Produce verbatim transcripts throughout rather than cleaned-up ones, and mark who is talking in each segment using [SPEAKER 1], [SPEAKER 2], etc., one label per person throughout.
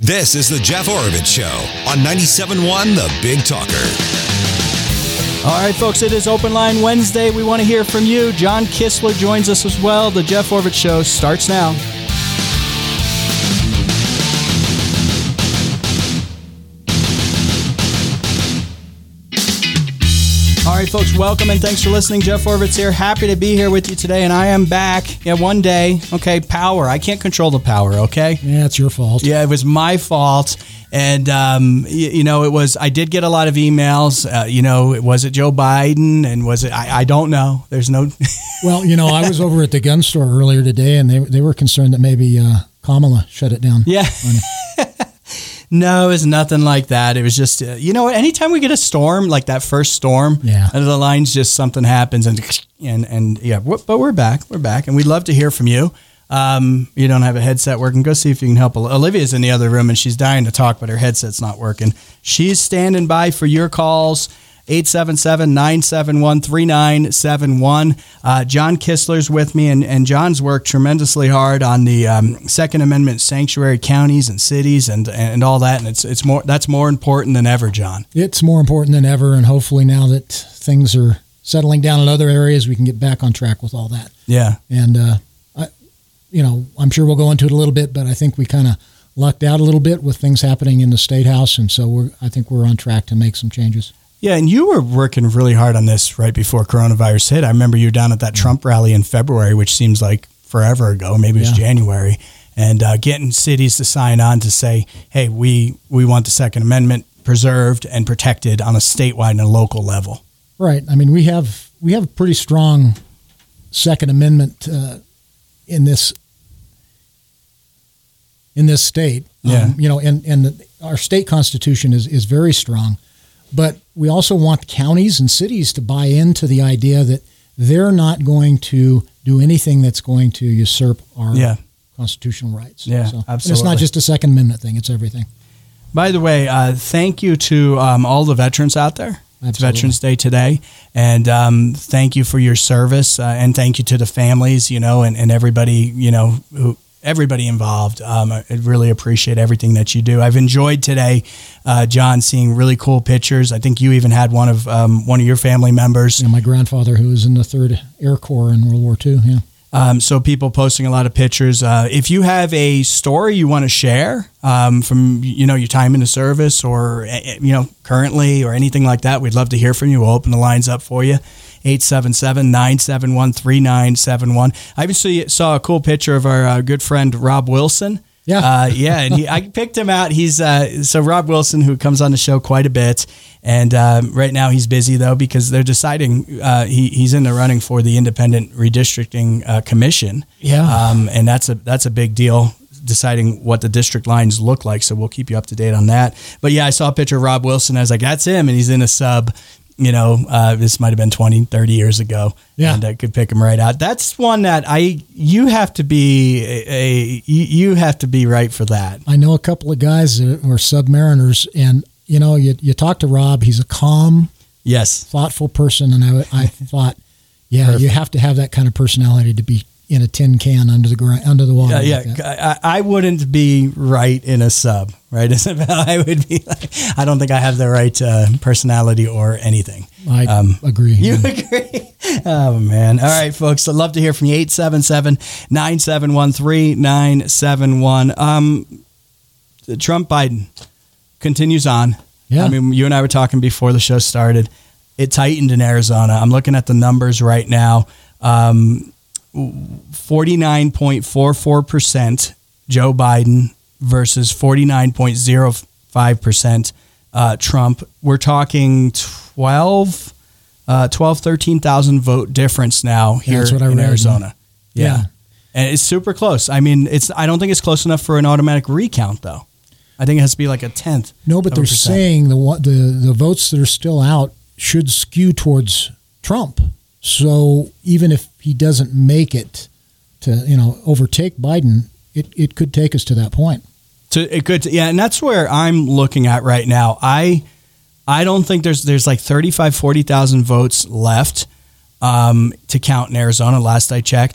[SPEAKER 1] This is the Jeff Oravits Show on ninety-seven point one The Big Talker.
[SPEAKER 2] All right, folks, it is Open Line Wednesday. We want to hear from you. John Kistler joins us as well. The Jeff Oravits Show starts now. All right, folks, welcome and thanks for listening. Jeff Oravits here. Happy to be here with you today, and I am back. Yeah, one day. Okay, power. I can't control the power, okay?
[SPEAKER 3] Yeah, it's your fault.
[SPEAKER 2] Yeah, it was my fault. And, um, you, you know, it was, I did get a lot of emails. Uh, you know, was it Joe Biden? And was it, I, I don't know. There's no.
[SPEAKER 3] Well, you know, I was over at the gun store earlier today, and they, they were concerned that maybe uh, Kamala shut it down.
[SPEAKER 2] Yeah. No, it was nothing like that. It was just, uh, you know, anytime we get a storm, like that first storm,
[SPEAKER 3] yeah.
[SPEAKER 2] under the lines, just something happens. And, and, and yeah, but we're back. We're back. And we'd love to hear from you. Um, you don't have a headset working. Go see if you can help. Olivia's in the other room and she's dying to talk, but her headset's not working. She's standing by for your calls. eight seven seven, nine seven one, three nine seven one. Uh, John Kistler's with me, and, and John's worked tremendously hard on the um, Second Amendment sanctuary counties and cities and and all that. And it's it's more that's more important than ever, John.
[SPEAKER 3] It's more important than ever, and hopefully now that things are settling down in other areas, we can get back on track with all that.
[SPEAKER 2] Yeah.
[SPEAKER 3] And, uh, I, you know, I'm sure we'll go into it a little bit, but I think we kind of lucked out a little bit with things happening in the State House, and so we're I think we're on track to make some changes.
[SPEAKER 2] Yeah, and you were working really hard on this right before coronavirus hit. I remember you were down at that Trump rally in February, which seems like forever ago. Maybe it was yeah. January. And uh, getting cities to sign on to say, hey, we, we want the Second Amendment preserved and protected on a statewide and a local level.
[SPEAKER 3] Right. I mean, we have we have a pretty strong Second Amendment uh, in this in this state.
[SPEAKER 2] Yeah.
[SPEAKER 3] Um, you know, and, and the, our state constitution is, is very strong. But we also want counties and cities to buy into the idea that they're not going to do anything that's going to usurp our yeah. constitutional rights.
[SPEAKER 2] Yeah,
[SPEAKER 3] so,
[SPEAKER 2] absolutely.
[SPEAKER 3] And it's not just a Second Amendment thing; it's everything.
[SPEAKER 2] By the way, uh, thank you to um, all the veterans out there. Absolutely. It's Veterans Day today, and um, thank you for your service, uh, and thank you to the families, you know, and, and everybody, you know, who. Everybody involved. Um, I really appreciate everything that you do. I've enjoyed today, uh, John, seeing really cool pictures. I think you even had one of um, one of your family members.
[SPEAKER 3] Yeah, my grandfather, who was in the Third Air Corps in World War Two. Yeah.
[SPEAKER 2] Um, so people posting a lot of pictures. Uh, if you have a story you want to share um, from you know your time in the service, or you know currently, or anything like that, we'd love to hear from you. We'll open the lines up for you. eight seven seven, nine seven one, three nine seven one. I even see, saw a cool picture of our uh, good friend Rob Wilson.
[SPEAKER 3] Yeah.
[SPEAKER 2] Uh, yeah, and he, I picked him out. He's uh, so Rob Wilson, who comes on the show quite a bit. And uh, right now he's busy, though, because they're deciding uh, he, he's in the running for the Independent Redistricting uh, Commission.
[SPEAKER 3] Yeah.
[SPEAKER 2] Um, and that's a that's a big deal, deciding what the district lines look like. So we'll keep you up to date on that. But yeah, I saw a picture of Rob Wilson. I was like, that's him. And he's in a sub. You know, uh, this might have been twenty, thirty years ago.
[SPEAKER 3] Yeah.
[SPEAKER 2] And I could pick him right out. That's one that I, you have to be a, a you have to be right for that.
[SPEAKER 3] I know a couple of guys that are submariners, and, you know, you, you talk to Rob, he's a calm,
[SPEAKER 2] yes,
[SPEAKER 3] thoughtful person. And I, I thought, yeah, Perfect. You have to have that kind of personality to be in a tin can under the ground, under the water.
[SPEAKER 2] Yeah,
[SPEAKER 3] like
[SPEAKER 2] yeah. I, I wouldn't be right in a sub, right, Isabel? I would be like, I don't think I have the right uh, personality or anything.
[SPEAKER 3] I um, agree.
[SPEAKER 2] You agree? Oh, man. All right, folks. I'd love to hear from you. eight seven seven, nine seven one, three nine seven one. Um, Trump Biden continues on.
[SPEAKER 3] Yeah.
[SPEAKER 2] I mean, you and I were talking before the show started. It tightened in Arizona. I'm looking at the numbers right now. Um, forty-nine point four four percent Joe Biden versus forty-nine point zero five percent uh, Trump. We're talking twelve, uh, twelve, thirteen thousand vote difference now here
[SPEAKER 3] That's what I
[SPEAKER 2] in
[SPEAKER 3] read,
[SPEAKER 2] Arizona. Yeah.
[SPEAKER 3] yeah.
[SPEAKER 2] And it's super close. I mean, it's, I don't think it's close enough for an automatic recount, though. I think it has to be like a tenth.
[SPEAKER 3] No, but they're saying the, the, the votes that are still out should skew towards Trump. So even if he doesn't make it to, you know, overtake Biden, it, it could take us to that point.
[SPEAKER 2] To it could, yeah, and that's where I'm looking at right now. I I don't think there's there's like thirty-five, forty thousand votes left um, to count in Arizona. Last I checked,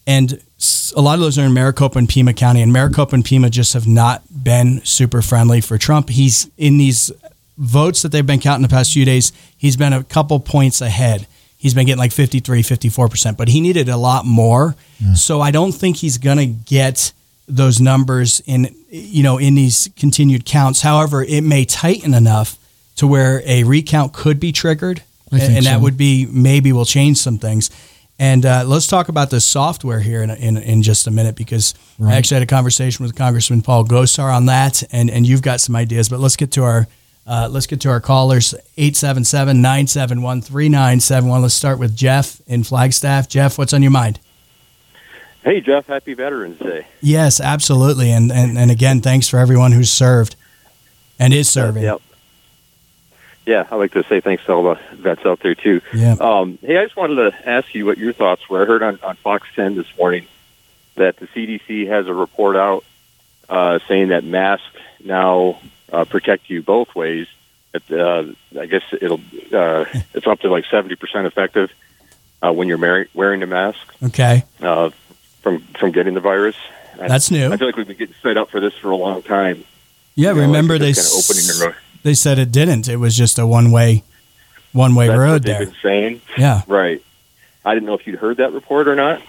[SPEAKER 2] And a lot of those are in Maricopa and Pima County, and Maricopa and Pima just have not been super friendly for Trump. He's in these votes that they've been counting the past few days. He's been a couple points ahead. He's been getting like fifty-three, fifty-four percent, but he needed a lot more. Mm. So I don't think he's going to get those numbers in, you know, in these continued counts. However, it may tighten enough to where a recount could be triggered, and, and that so. would be, maybe will change some things. And uh, let's talk about the software here in, in in just a minute, because right. I actually had a conversation with Congressman Paul Gosar on that, and, and you've got some ideas. But let's get to our uh, let's get to our callers, eight seven seven, nine seven one, three nine seven one. Let's start with Jeff in Flagstaff. Jeff, what's on your mind?
[SPEAKER 4] Hey, Jeff, happy Veterans Day.
[SPEAKER 2] Yes, absolutely. And, and, and again, thanks for everyone who's served and is serving.
[SPEAKER 4] Yep. Yeah, I'd like to say thanks to all the vets out there, too.
[SPEAKER 2] Yeah.
[SPEAKER 4] Um, hey, I just wanted to ask you what your thoughts were. I heard on, on Fox ten this morning that the C D C has a report out uh, saying that masks now uh, protect you both ways. It, uh, I guess it'll uh, it's up to like seventy percent effective uh, when you're mar- wearing a mask.
[SPEAKER 2] Okay.
[SPEAKER 4] Uh, from from getting the virus.
[SPEAKER 2] That's
[SPEAKER 4] I,
[SPEAKER 2] new.
[SPEAKER 4] I feel like we've been getting set up for this for a long time.
[SPEAKER 2] Yeah,
[SPEAKER 4] you know,
[SPEAKER 2] remember
[SPEAKER 4] like
[SPEAKER 2] they
[SPEAKER 4] kind of opening the
[SPEAKER 2] they said it didn't. It was just a one way one way
[SPEAKER 4] That's
[SPEAKER 2] road
[SPEAKER 4] what they've
[SPEAKER 2] there.
[SPEAKER 4] Been saying.
[SPEAKER 2] Yeah,
[SPEAKER 4] right. I didn't know if you'd heard that report or not.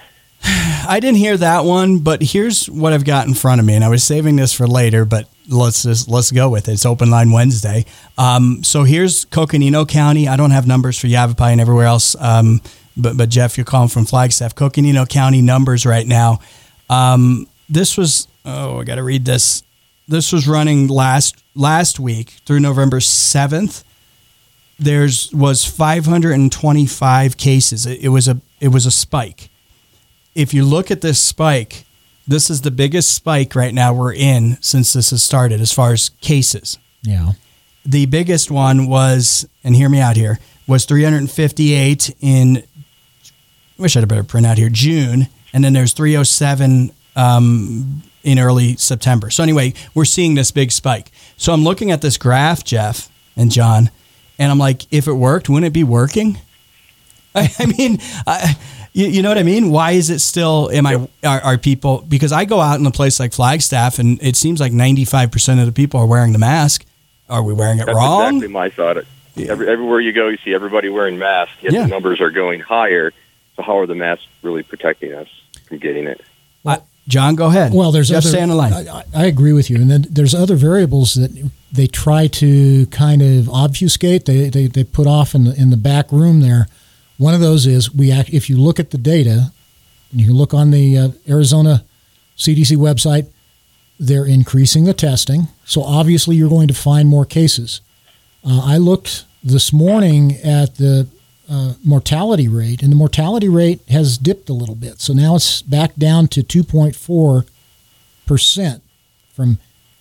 [SPEAKER 2] I didn't hear that one, but here's what I've got in front of me, and I was saving this for later, but let's just let's go with it. It's Open Line Wednesday. Um, so here's Coconino County. I don't have numbers for Yavapai and everywhere else. Um, But, but Jeff, you're calling from Flagstaff. Coconino County numbers right now. Um, this was, oh, I got to read this. This was running last last week through November seventh. There's was five hundred twenty-five cases. It, it was a it was a spike. If you look at this spike, this is the biggest spike right now we're in since this has started as far as cases.
[SPEAKER 3] Yeah.
[SPEAKER 2] The biggest one was, and hear me out here, was three hundred fifty-eight in, I wish I had a better printout here, June, and then there's three oh seven um, in early September. So anyway, we're seeing this big spike. So I'm looking at this graph, Jeff and John, and I'm like, if it worked, wouldn't it be working? I, I mean, I, you, you know what I mean? Why is it still, am I, are, are people, because I go out in a place like Flagstaff, and it seems like ninety-five percent of the people are wearing the mask. Are we wearing it
[SPEAKER 4] That's
[SPEAKER 2] wrong?
[SPEAKER 4] That's exactly my thought. Yeah. Every, everywhere you go, you see everybody wearing masks, yet yeah. the numbers are going higher. So how are the masks really protecting us from getting it?
[SPEAKER 2] Uh, John, go ahead.
[SPEAKER 3] Well, there's
[SPEAKER 2] Jeff,
[SPEAKER 3] other,
[SPEAKER 2] stay on the line.
[SPEAKER 3] I, I agree with you. And then there's other variables that they try to kind of obfuscate. They they, they put off in the in the back room there. One of those is we act, if you look at the data, and you can look on the uh, Arizona C D C website, they're increasing the testing. So obviously you're going to find more cases. Uh, I looked this morning at the Uh, mortality rate, and the mortality rate has dipped a little bit. So now it's back down to two point four percent from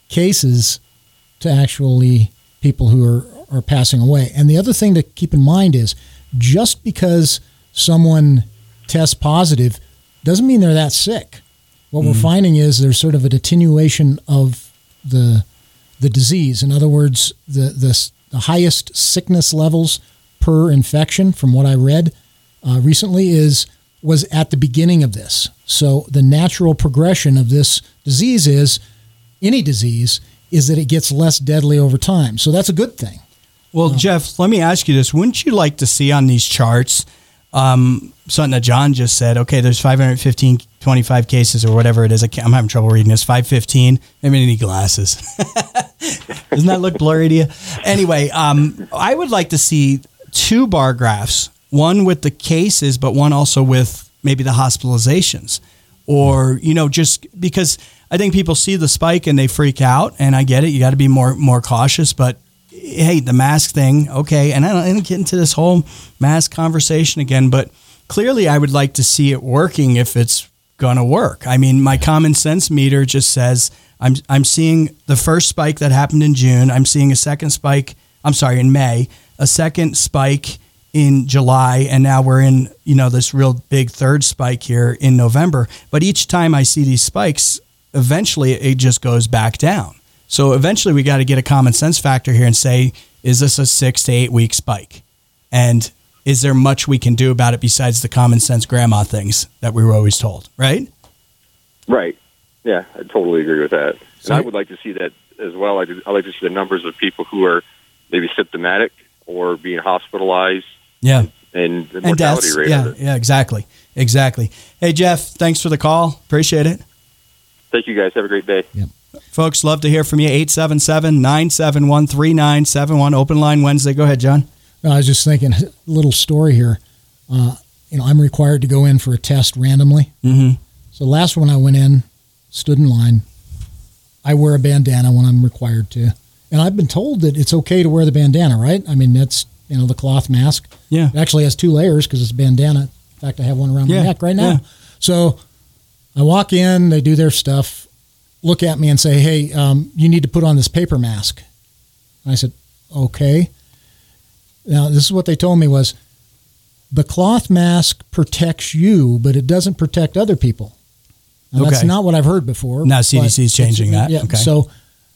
[SPEAKER 3] cases to actually people who are, are passing away. And the other thing to keep in mind is just because someone tests positive doesn't mean they're that sick. What mm-hmm. we're finding is there's sort of an attenuation of the the disease. In other words, the the, the highest sickness levels per infection, from what I read uh, recently, is was at the beginning of this. So the natural progression of this disease is, any disease, is that it gets less deadly over time. So that's a good thing.
[SPEAKER 2] Well, uh, Jeff, let me ask you this. Wouldn't you like to see on these charts um, something that John just said? Okay, there's five hundred fifteen, twenty-five cases or whatever it is. I can't, I'm having trouble reading this. five fifteen. Maybe I need glasses. Doesn't that look blurry to you? Anyway, um, I would like to see two bar graphs, one with the cases, but one also with maybe the hospitalizations, or, you know, just because I think people see the spike and they freak out, and I get it. You got to be more, more cautious, but hey, the mask thing. Okay. And I don't, I don't get into this whole mask conversation again, but clearly I would like to see it working if it's going to work. I mean, my common sense meter just says I'm, I'm seeing the first spike that happened in June. I'm seeing a second spike. I'm sorry, in May, a second spike in July, and now we're in, you know, this real big third spike here in November. But each time I see these spikes, eventually it just goes back down. So eventually we got to get a common sense factor here and say, is this a six to eight week spike? And is there much we can do about it besides the common sense grandma things that we were always told, right?
[SPEAKER 4] Right. Yeah, I totally agree with that.
[SPEAKER 2] So-
[SPEAKER 4] and I would like to see that as well. I'd, I'd like to see the numbers of people who are maybe symptomatic or being hospitalized.
[SPEAKER 2] Yeah.
[SPEAKER 4] And the
[SPEAKER 2] And
[SPEAKER 4] mortality
[SPEAKER 2] deaths.
[SPEAKER 4] rate
[SPEAKER 2] Yeah,
[SPEAKER 4] of it.
[SPEAKER 2] yeah, exactly. Exactly. Hey, Jeff, thanks for the call. Appreciate it.
[SPEAKER 4] Thank you, guys. Have a great day.
[SPEAKER 3] Yep.
[SPEAKER 2] Folks, love to hear from you. eight seven seven, nine seven one, three nine seven one. Open line Wednesday. Go ahead, John.
[SPEAKER 3] No, I was just thinking, a little story here. Uh, you know, I'm required to go in for a test randomly.
[SPEAKER 2] Mm-hmm.
[SPEAKER 3] So last one I went in, stood in line. I wear a bandana when I'm required to. And I've been told that it's okay to wear the bandana, right? I mean, that's, you know, the cloth mask.
[SPEAKER 2] Yeah.
[SPEAKER 3] It actually has two layers because it's a bandana. In fact, I have one around
[SPEAKER 2] Yeah,
[SPEAKER 3] my neck right now.
[SPEAKER 2] yeah.
[SPEAKER 3] So I walk in, they do their stuff, look at me and say, hey, um, you need to put on this paper mask. And I said, okay. Now, this is what they told me was, the cloth mask protects you, but it doesn't protect other people. Now, that's
[SPEAKER 2] Okay.
[SPEAKER 3] not what I've heard before.
[SPEAKER 2] Now C D C is
[SPEAKER 3] but
[SPEAKER 2] changing
[SPEAKER 3] it's-
[SPEAKER 2] that.
[SPEAKER 3] Yeah.
[SPEAKER 2] Okay.
[SPEAKER 3] So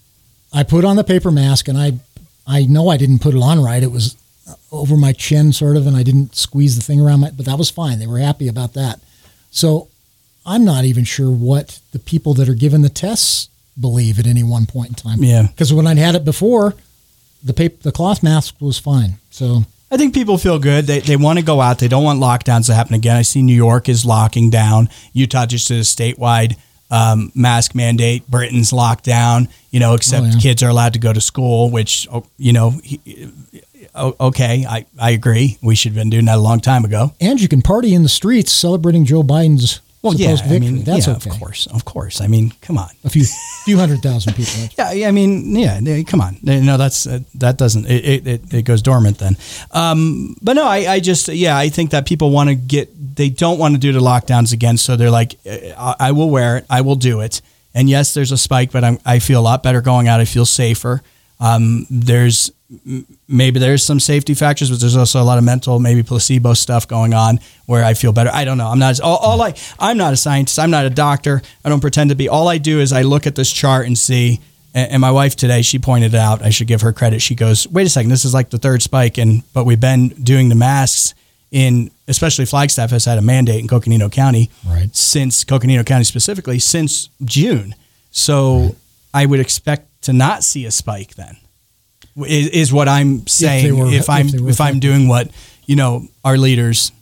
[SPEAKER 3] I put on the paper mask, and I, I know I didn't put it on right. It was over my chin, sort of, and I didn't squeeze the thing around my. But that was fine. They were happy about that. So I'm not even sure what the people that are given the tests believe at any one point in time.
[SPEAKER 2] Yeah.
[SPEAKER 3] Because when I'd had it before, the paper, the cloth mask was fine. So.
[SPEAKER 2] I think people feel good. They they want to go out. They don't want lockdowns to happen again. I see New York is locking down. Utah just did a statewide um, mask mandate. Britain's locked down, you know, except
[SPEAKER 3] Oh, yeah.
[SPEAKER 2] kids are allowed to go to school, which, oh, you know, he, oh, okay, I, I agree. We should have been doing that a long time ago.
[SPEAKER 3] And you can party in the streets celebrating Joe Biden's
[SPEAKER 2] Well, yeah,
[SPEAKER 3] supposed victory.
[SPEAKER 2] I mean,
[SPEAKER 3] That's
[SPEAKER 2] yeah,
[SPEAKER 3] okay.
[SPEAKER 2] of course, of course. I mean, come on.
[SPEAKER 3] A few few hundred thousand people.
[SPEAKER 2] Yeah, I mean, yeah, yeah, come on. No, that's uh, that doesn't it, it, it, it goes dormant then. Um, but no, I, I just yeah, I think that people want to get they don't want to do the lockdowns again, so they're like, I, I will wear it, I will do it. And yes, there's a spike, but I'm, I feel a lot better going out. I feel safer. Um, there's maybe there's some safety factors, but there's also a lot of mental, maybe placebo stuff going on where I feel better. I don't know. I'm not all, all I. I'm not a scientist. I'm not a doctor. I don't pretend to be. All I do is I look at this chart and see. And, and my wife today, she pointed it out. I should give her credit. She goes, "Wait a second. This is like the third spike, and but we've been doing the masks in, especially Flagstaff has had a mandate in Coconino County,
[SPEAKER 3] Right.
[SPEAKER 2] since Coconino County specifically since June. So
[SPEAKER 3] Right.
[SPEAKER 2] I would expect to not see a spike then. Is, is what I'm saying.
[SPEAKER 3] they were-
[SPEAKER 2] if I'm
[SPEAKER 3] if
[SPEAKER 2] if,
[SPEAKER 3] they were
[SPEAKER 2] I'm
[SPEAKER 3] effective.
[SPEAKER 2] doing what you know our leaders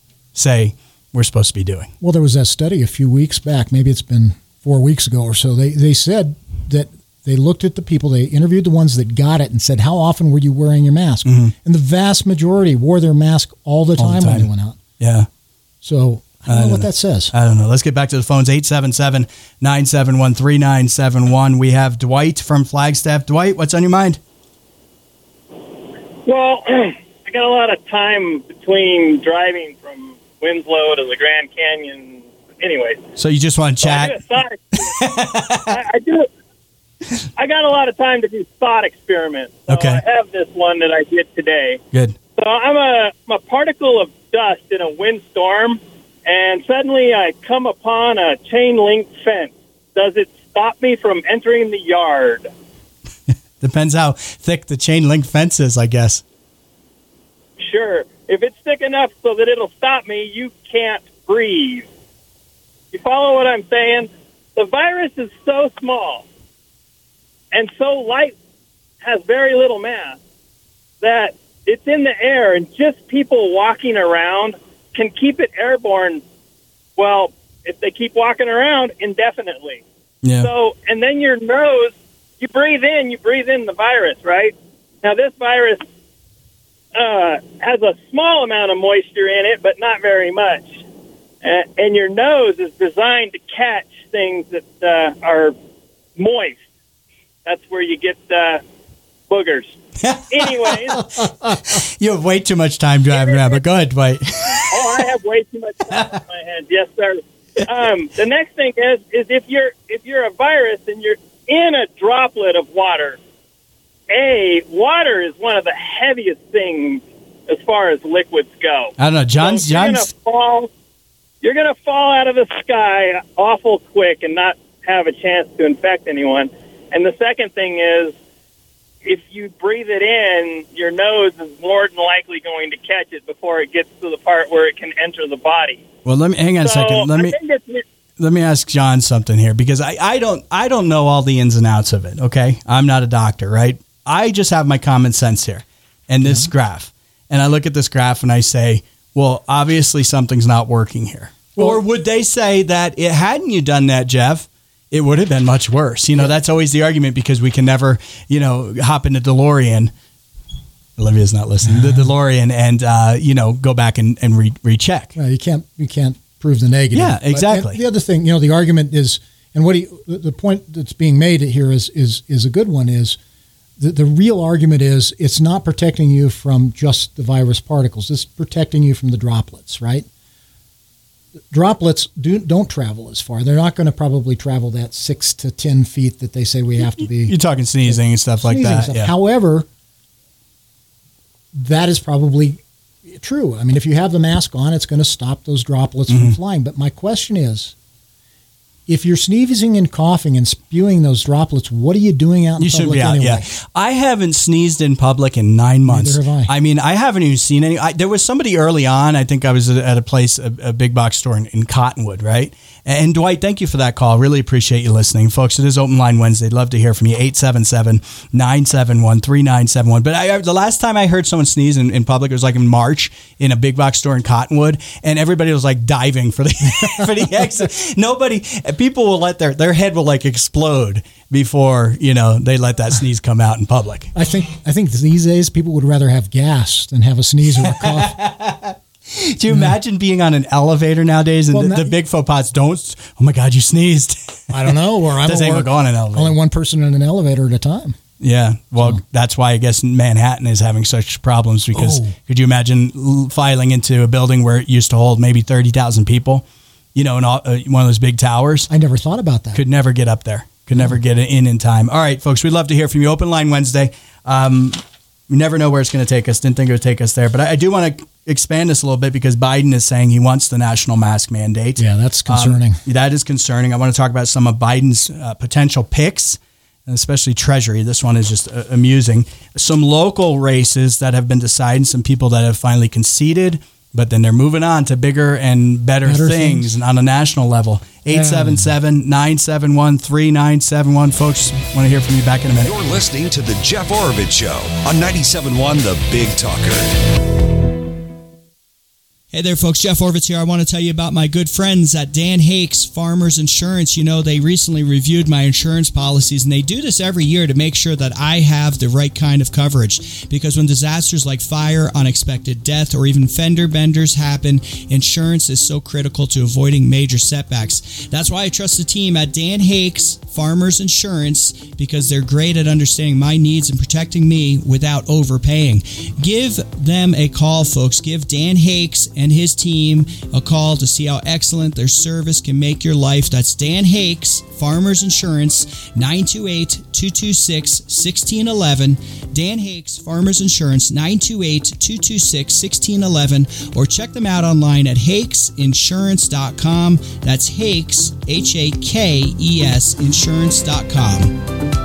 [SPEAKER 2] say we're supposed to be doing.
[SPEAKER 3] Well, there was that study a few weeks back. Maybe it's been four weeks ago or so. They they said that they looked at the people. They interviewed the ones that got it and said, "How often were you wearing your mask?" And the vast majority wore their mask all the
[SPEAKER 2] Mm-hmm. All the
[SPEAKER 3] time, when
[SPEAKER 2] time.
[SPEAKER 3] they went out.
[SPEAKER 2] Yeah.
[SPEAKER 3] So I don't
[SPEAKER 2] I
[SPEAKER 3] know
[SPEAKER 2] don't
[SPEAKER 3] what
[SPEAKER 2] know.
[SPEAKER 3] that says.
[SPEAKER 2] I don't know. Let's get back to the phones. eight seven seven, nine seven one, three nine seven one. We have Dwight from Flagstaff. Dwight, what's on your mind?
[SPEAKER 5] Well, I got a lot of time between driving from Winslow to the Grand Canyon. Anyway,
[SPEAKER 2] So you just want to
[SPEAKER 5] so I,
[SPEAKER 2] chat?
[SPEAKER 5] do a thought experiment. I, I do. I got a lot of time to do thought experiments. So
[SPEAKER 2] Okay.
[SPEAKER 5] I have this one that I did today.
[SPEAKER 2] Good.
[SPEAKER 5] So I'm a, I'm a particle of dust in a windstorm, and suddenly I come upon a chain link fence. Does it stop me from entering the yard?
[SPEAKER 2] Depends how thick the chain link fence is, I guess.
[SPEAKER 5] Sure. If it's thick enough so that it'll stop me, you can't breathe. You follow what I'm saying? The virus is so small and so light, has very little mass, that it's in the air, and just people walking around can keep it airborne, well, if they keep walking around indefinitely.
[SPEAKER 2] Yeah.
[SPEAKER 5] So, and then your nose, you breathe in, you breathe in the virus, right? Now, this virus uh, has a small amount of moisture in it, but not very much. Uh, and your nose is designed to catch things that uh, are moist. That's where you get uh, boogers. Anyways,
[SPEAKER 2] You have way too much time driving around, but go ahead, Dwight.
[SPEAKER 5] oh, I have way too much time in my hands. Yes, sir. Um, the next thing is, is if you're if you're a virus and you're in a droplet of water, a water is one of the heaviest things as far as liquids go.
[SPEAKER 2] I don't know. John's,
[SPEAKER 5] So you're gonna
[SPEAKER 2] John's,
[SPEAKER 5] fall. You're gonna fall out of the sky awful quick and not have a chance to infect anyone. And the second thing is, if you breathe it in, your nose is more than likely going to catch it before it gets to the part where it can enter the body.
[SPEAKER 2] Well, let me hang on
[SPEAKER 5] So,
[SPEAKER 2] a second. Let
[SPEAKER 5] I
[SPEAKER 2] me
[SPEAKER 5] think it's-
[SPEAKER 2] let me ask John something here, because I, I don't I don't know all the ins and outs of it. Okay, I'm not a doctor, right? I just have my common sense here, and this graph, and I look at this graph and I say, well, obviously something's not working here.
[SPEAKER 3] Well-
[SPEAKER 2] or would they say that it hadn't you done that, Jeff, it would have been much worse? You know, that's always the argument, because we can never, you know, hop in a DeLorean. Olivia's not listening. The DeLorean and uh, you know, go back and, and re- recheck.
[SPEAKER 3] Well, you can't you can't prove the negative.
[SPEAKER 2] Yeah,
[SPEAKER 3] But
[SPEAKER 2] exactly.
[SPEAKER 3] the other thing, you know, the argument is, and what he, the, the point that's being made here is is is a good one. Is the the real argument is it's not protecting you from just the virus particles. It's protecting you from the droplets, right? Droplets do don't travel as far. They're not going to probably travel that six to ten feet that they say we have to be.
[SPEAKER 2] You're talking sneezing and stuff like
[SPEAKER 3] sneezing
[SPEAKER 2] that.
[SPEAKER 3] stuff.
[SPEAKER 2] Yeah.
[SPEAKER 3] However, that is probably true. I mean, if you have the mask on, it's going to stop those droplets
[SPEAKER 2] Mm-hmm.
[SPEAKER 3] from flying. But my question is, if you're sneezing and coughing and spewing those droplets, what are you doing out in
[SPEAKER 2] You should
[SPEAKER 3] public
[SPEAKER 2] be out,
[SPEAKER 3] anyway?
[SPEAKER 2] yeah. I haven't sneezed in public in nine months.
[SPEAKER 3] Neither have I.
[SPEAKER 2] I mean, I haven't even seen any. I, there was somebody early on. I think I was at, at a place, a, a big box store in, in Cottonwood, right? And Dwight, thank you for that call. Really appreciate you listening, folks. It is Open Line Wednesday. Love to hear from you. eight seven seven, nine seven one, three nine seven one. But I, the last time I heard someone sneeze in, in public, it was like in March in a big box store in Cottonwood, and everybody was like diving for the for the exit. Nobody, people will let their their head will like explode before, you know, they let that sneeze come out in public.
[SPEAKER 3] I think I think these days people would rather have gas than have a sneeze or a cough.
[SPEAKER 2] Do you imagine being on an elevator nowadays and
[SPEAKER 3] Well,
[SPEAKER 2] the,
[SPEAKER 3] now-
[SPEAKER 2] the big faux pas don't? Oh my God, you sneezed.
[SPEAKER 3] I don't know. Or I'm
[SPEAKER 2] Doesn't
[SPEAKER 3] at
[SPEAKER 2] even
[SPEAKER 3] work,
[SPEAKER 2] go on an elevator.
[SPEAKER 3] only one person in an elevator at a time.
[SPEAKER 2] Yeah, well, that's why I guess Manhattan is having such problems, because
[SPEAKER 3] Oh.
[SPEAKER 2] could you imagine l- filing into a building where it used to hold maybe thirty thousand people, you know, in all, uh, one of those big towers?
[SPEAKER 3] I never thought about that.
[SPEAKER 2] Could never get up there. Could never get in in time. All right, folks, we'd love to hear from you. Open Line Wednesday. Um, we never know where it's going to take us. Didn't think it would take us there. But I, I do want to expand this a little bit, because Biden is saying he wants the national mask mandate.
[SPEAKER 3] Yeah, that's concerning.
[SPEAKER 2] Um, that is concerning. I want to talk about some of Biden's uh, potential picks, especially Treasury. This one is just uh, amusing. Some local races that have been decided, some people that have finally conceded, but then they're moving on to bigger and better,
[SPEAKER 3] Better
[SPEAKER 2] things,
[SPEAKER 3] things.
[SPEAKER 2] on a national level. eight seven seven, nine seven one, three nine seven one. Folks, want to hear from you back in a minute.
[SPEAKER 1] You're listening to The Jeff Oravits Show on ninety-seven point one The Big Talker.
[SPEAKER 6] Hey there, folks. Jeff Oravits here. I want to tell you about my good friends at Dan Hakes Farmers Insurance. You know, they recently reviewed my insurance policies, and they do this every year to make sure that I have the right kind of coverage. Because when disasters like fire, unexpected death, or even fender benders happen, insurance is so critical to avoiding major setbacks. That's why I trust the team at Dan Hakes Farmers Insurance, because they're great at understanding my needs and protecting me without overpaying. Give them a call, folks. Give Dan Hakes and his team a call to see how excellent their service can make your life. That's Dan Hakes Farmers Insurance, nine two eight, two two six, one six one one. Dan Hakes Farmers Insurance, nine two eight, two two six, one six one one, or check them out online at hakes insurance dot com. That's Hakes, H A K E S, insurance dot com.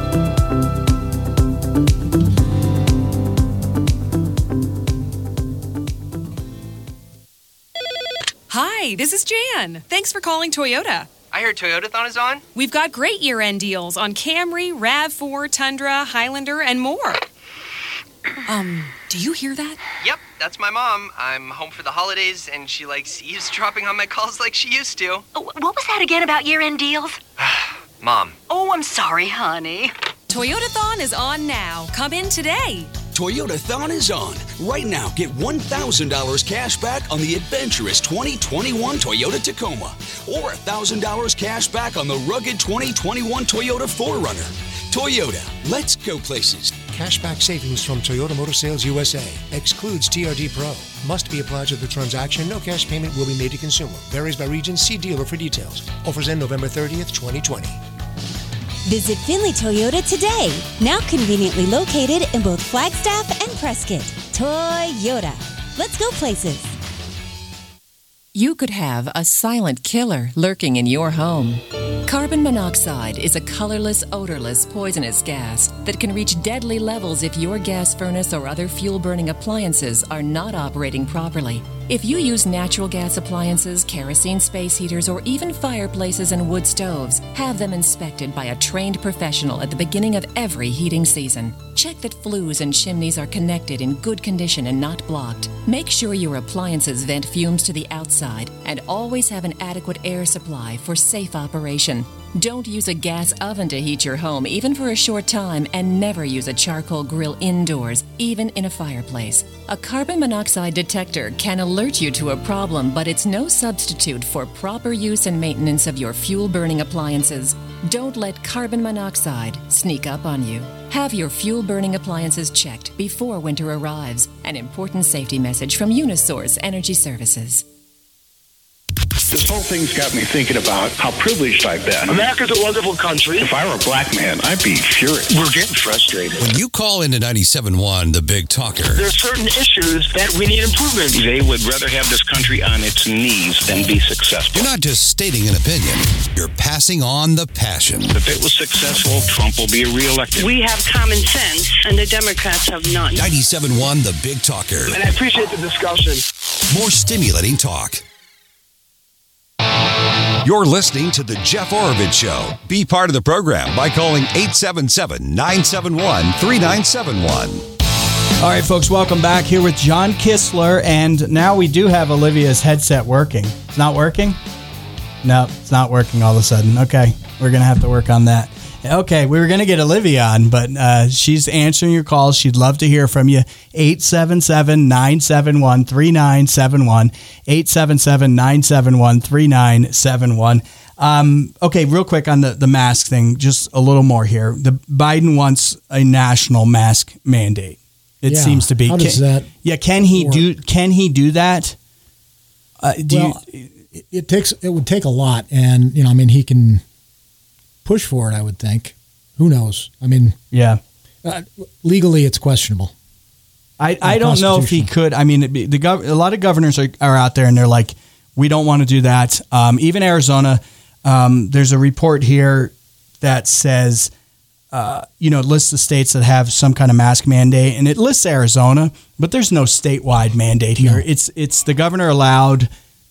[SPEAKER 7] Hi, this is Jan. Thanks for calling Toyota.
[SPEAKER 8] I heard Toyotathon is on.
[SPEAKER 7] We've got great year-end deals on Camry, RAV four, Tundra, Highlander, and more. Um, do you hear that?
[SPEAKER 8] Yep, that's my mom. I'm home for the holidays, and she likes eavesdropping on my calls like she used to.
[SPEAKER 9] Oh, what was that again about year-end deals?
[SPEAKER 8] Mom.
[SPEAKER 9] Oh, I'm sorry, honey.
[SPEAKER 7] Toyotathon is on now. Come in today.
[SPEAKER 10] Toyotathon is on. Right now, get one thousand dollars cash back on the adventurous twenty twenty-one Toyota Tacoma, or one thousand dollars cash back on the rugged twenty twenty-one Toyota four runner. Toyota, let's go places.
[SPEAKER 11] Cashback savings from Toyota Motor Sales U S A. Excludes T R D Pro. Must be applied to the transaction. No cash payment will be made to consumer. Varies by region. See dealer for details. Offers end November thirtieth, twenty twenty.
[SPEAKER 12] Visit Finley Toyota today. Now conveniently located in both Flagstaff and Prescott. Toyota. Let's go places.
[SPEAKER 13] You could have a silent killer lurking in your home. Carbon monoxide is a colorless, odorless, poisonous gas that can reach deadly levels if your gas furnace or other fuel-burning appliances are not operating properly. If you use natural gas appliances, kerosene space heaters, or even fireplaces and wood stoves, have them inspected by a trained professional at the beginning of every heating season. Check that flues and chimneys are connected in good condition and not blocked. Make sure your appliances vent fumes to the outside and always have an adequate air supply for safe operation. Don't use a gas oven to heat your home, even for a short time, and never use a charcoal grill indoors, even in a fireplace. A carbon monoxide detector can alert you to a problem, but it's no substitute for proper use and maintenance of your fuel-burning appliances. Don't let carbon monoxide sneak up on you. Have your fuel-burning appliances checked before winter arrives. An important safety message from Unisource Energy Services.
[SPEAKER 14] This whole thing's got me thinking about how privileged I've been. America's a wonderful country. If I were a black man, I'd be furious. We're getting frustrated.
[SPEAKER 1] When you call into ninety-seven point one, The Big Talker.
[SPEAKER 14] There are certain issues that we need improvement. They would rather have this country on its knees than be successful.
[SPEAKER 1] You're not just stating an opinion. You're passing on the passion.
[SPEAKER 14] If it was successful, Trump will be reelected.
[SPEAKER 15] We have common sense, and the Democrats have none.
[SPEAKER 1] ninety-seven point one, The Big Talker.
[SPEAKER 14] And I appreciate the discussion.
[SPEAKER 1] More stimulating talk. You're listening to The Jeff Oravits Show. Be part of the program by calling eight seven seven, nine seven one, three nine seven one.
[SPEAKER 2] All right, folks, welcome back here with John Kistler. And now we do have Olivia's headset working. It's not working? No, it's not working all of a sudden. Okay, we're going to have to work on that. Okay, we were going to get Olivia on, but uh, she's answering your calls. She'd love to hear from you. eight seven seven, nine seven one, three nine seven one. eight seven seven, nine seven one, three nine seven one. Um, okay, real quick on the, the mask thing, just a little more here. The Biden wants a national mask mandate. It
[SPEAKER 3] Yeah,
[SPEAKER 2] seems to be.
[SPEAKER 3] how does
[SPEAKER 2] Can-
[SPEAKER 3] that
[SPEAKER 2] Yeah, can he
[SPEAKER 3] work?
[SPEAKER 2] do? Can he do that? Uh, do
[SPEAKER 3] well,
[SPEAKER 2] you,
[SPEAKER 3] it, it takes it would take a lot, and you know, I mean, he can push for it. I would think. Who knows? I mean,
[SPEAKER 2] yeah.
[SPEAKER 3] Uh, legally, it's questionable.
[SPEAKER 2] I, I don't know if he could. I mean, the gov- a lot of governors are, are out there and they're like, we don't want to do that. Um, even Arizona, um, there's a report here that says, uh, you know, it lists the states that have some kind of mask mandate, and it lists Arizona, but there's no statewide mandate here. No. It's it's the governor allowed